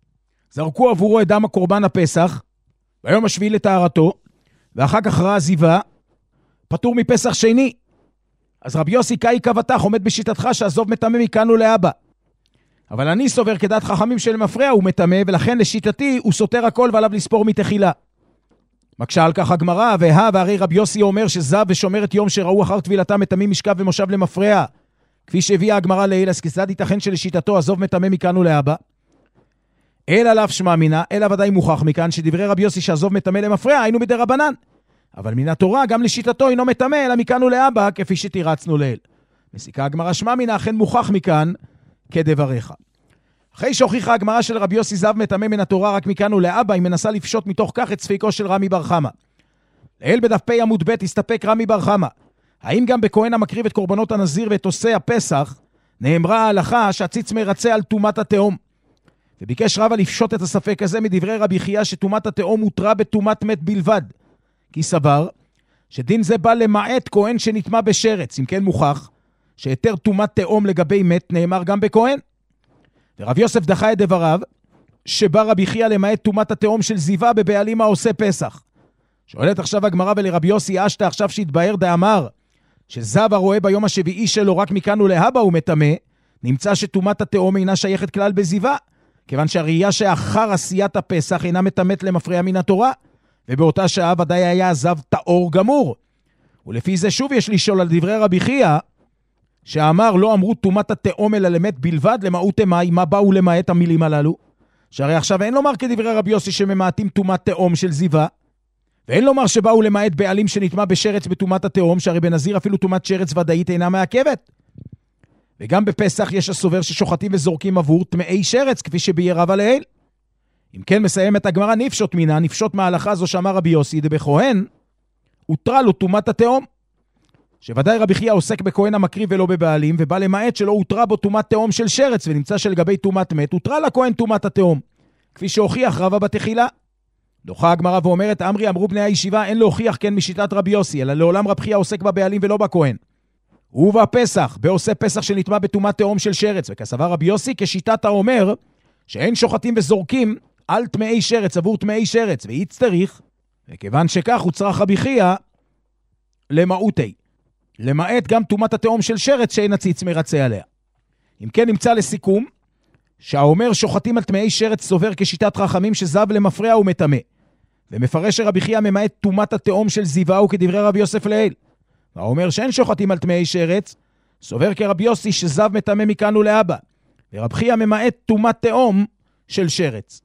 זרקו עבורו את דם הקורבן הפסח, ביום השביעי לטהרתו, ואחר כך ראה זיווה, פטור מפסח שני. אז רבי יוסי קאי קבתך, עומד בשיטתך שהזוב מטמא מכאן ולאבא. אבל אני סובר כדעת חכמים של מפרע הוא מטמא, ולכן לשיטתי הוא סותר הכל ועליו לספור מתחילה. מקשה על כך הגמרא, והרי רבי יוסי אומר שזב ושומרת יום שראו אחר טבילתם מטמאים משכב ומושב למפרע, כפי שהביאה הגמרא לעיל, אז כיצד ייתכן שלשיטתו הזוב מטמא מכאן ולאבא? אלא לאו שמע מינה, אלא ודאי מוכח מכאן שדברי רבי יוסי שהזוב מטמא למפרע היינו מדרבנן. אבל מן התורה גם לשיטתו אינו מטמא אלא מכאן ולאבא, כפי שתירצנו לעיל. מסיקה הגמרא שמע מינה, אכן מוכח מכאן כדבריך. אחרי שהוכיחה הגמרא של רבי יוסי זב מטמא מן התורה רק מכאן ולאבא, היא מנסה לפשוט מתוך כך את ספיקו של רמי בר חמא. לעיל בדף פ עמוד ב' הסתפק רמי בר חמא. האם גם בכהן המקריב את קורבנות הנזיר ואת עושה הפסח, נאמרה ההלכה שהציץ מרצה על תומת התאום? וביקש רבא לפשוט את הספק הזה מדברי רבי חייא שתומת התאום הותרה בתומת מת בלבד. כי סבר שדין זה בא למעט כהן שנטמא בשרץ, אם כן מוכח שיתר תומת תאום לגבי מת נאמר גם בכהן. ורב יוסף דחה את דבריו שבא רבי חייא למעט תומת התאום של זיווה בבעלים העושה פסח. שואלת עכשיו הגמרא ולרבי יוסי אשתא עכשיו שהתבהר דאמר שזב הרואה ביום השביעי שלו רק מכאן ולהבא הוא מטמא, נמצא שתומת התאום אינה שייכת כלל בזיווה, כיוון שהראייה שאחר עשיית הפסח אינה מטמאת למפרע מן התורה, ובאותה שעה ודאי היה זב טהור גמור. ולפי זה שוב יש לשאול על דברי רבי חייא, שאמר לא אמרו תומת התאום אלא למת בלבד, למעוט אמי, מה באו למעט המילים הללו? שהרי עכשיו אין לומר כדברי רבי יוסי שממעטים תומת תאום של זיווה, ואין לומר שבאו למעט בעלים שנטמא בשרץ בתומת התאום, שהרי בנזיר אפילו תומת שרץ ודאית אינה מעכבת. וגם בפסח יש הסובר ששוחטים וזורקים עבור טמאי שרץ, כפי שביאר רבא לעיל. אם כן מסיימת הגמרא נפשוט מינה, נפשוט מההלכה זו שאמר רבי יוסי, דבכהן הותרה לו תומת התאום. שוודאי רבי חייא עוסק בכהן המקריב ולא בבעלים, ובא למעט שלא הותרה בו תומת תאום של שרץ, ונמצא שלגבי תומת מת, הותרה לכהן תומת התאום, כפי שהוכיח רבא בתחילה. דוחה הגמרא ואומרת, אמרו בני הישיבה, אין להוכיח כן משיטת רבי יוסי, אלא לעולם רב חייא עוסק בבעלים ולא בכהן. ובפסח, בעושה פסח שנטמע בטומאת תהום של שרץ, וכסבר רבי יוסי כשיטת האומר, שאין שוחטים וזורקים על טמאי שרץ, עבור טמאי שרץ, ויצטריך, וכיוון שכך הוא צריך רבי חייא למעוטי, למעט גם טומאת התהום של שרץ שאין הציץ מרצה עליה. אם כן נמצא לסיכום, שהאומר שוחטים על טמאי שרץ סובר כשיטת חכמים שזב למפרע ומטמא, ומפרש שרבי חייא ממעט טומאת התהום של זיווה וכדברי רבי יוסף לעיל. והאומר שאין שוחטים על טמאי שרץ, סובר כרבי יוסי שזב מטמא מכאן ולהבא, ורבי חייא ממעט טומאת תהום של שרץ.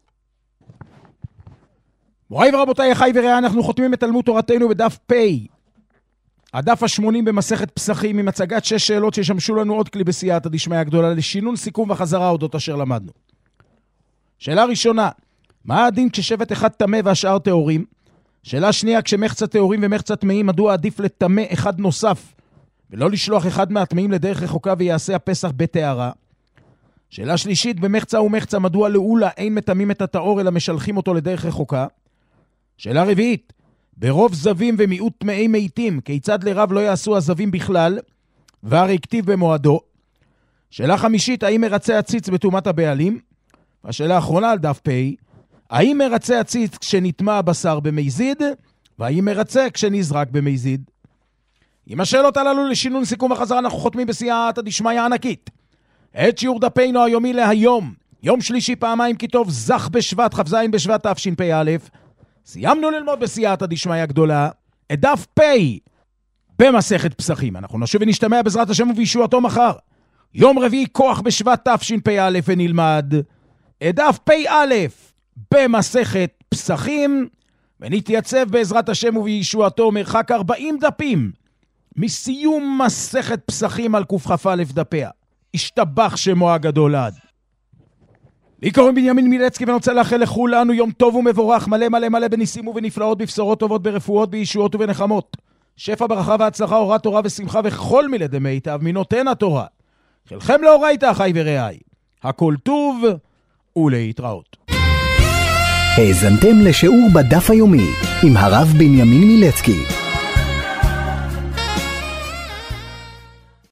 מוריי ורבותיי, אחי ורעי, אנחנו חותמים את תלמוד תורתנו בדף פ', הדף ה-80 במסכת פסחים, עם הצגת 6 שאלות שישמשו לנו עוד כלי בסייעתא דשמיא הגדולה, לשינון סיכום וחזרה אודות אשר למדנו. שאלה ראשונה, מה הדין כששבט אחד טמא והשאר טהורים? שאלה שנייה, כשמחצה טהורים ומחצה טמאים, מדוע עדיף לטמא אחד נוסף, ולא לשלוח אחד מהטמאים לדרך רחוקה ויעשה הפסח בטהרה? שאלה שלישית, במחצה ומחצה, מדוע לעולה אין מטמאים את הטהור אלא משלחים אותו לדרך רחוקה? שאלה רביעית, ברוב זבים ומיעוט טמאי מתים, כיצד לרב לא יעשו הזבים בכלל, והרי כתיב במועדו? שאלה חמישית, האם מרצה הציץ בטומאת הבעלים? והשאלה האחרונה על דף פ', האם מרצה הציץ כשנטמע הבשר במזיד, והאם מרצה כשנזרק במזיד? עם השאלות הללו לשינון סיכום וחזרה אנחנו חותמים בסייעתא דשמיא ענקית את שיעור דפנו היומי להיום, יום שלישי פעמיים כי טוב, זך בשבט כ"ז בשבט תשפ"א. סיימנו ללמוד בסייעתא דשמיא גדולה את דף פ' במסכת פסחים. אנחנו נשוב ונשתמע בעזרת השם ובישועתו מחר, יום רביעי כוח בשבט תשפ"א, ונלמד את דף פ' במסכת פסחים, ונתייצב בעזרת השם ובישועתו מרחק 40 דפים מסיום מסכת פסחים על קכ"א דפיה. השתבח שמו הגדול עד. לי קוראים בנימין מילצקי, ואני רוצה לאחל לכולנו יום טוב ומבורך, מלא מלא מלא בניסים ובנפלאות, בבשורות טובות, ברפואות, בישועות ובנחמות, שפע ברכה והצלחה, אורת תורה ושמחה וכל מילי דמיטב מנותן התורה. חלכם לאורייתא אחי ורעי, הכל טוב ולהתראות. האזנתם לשיעור בדף היומי עם הרב בנימין מילצקי.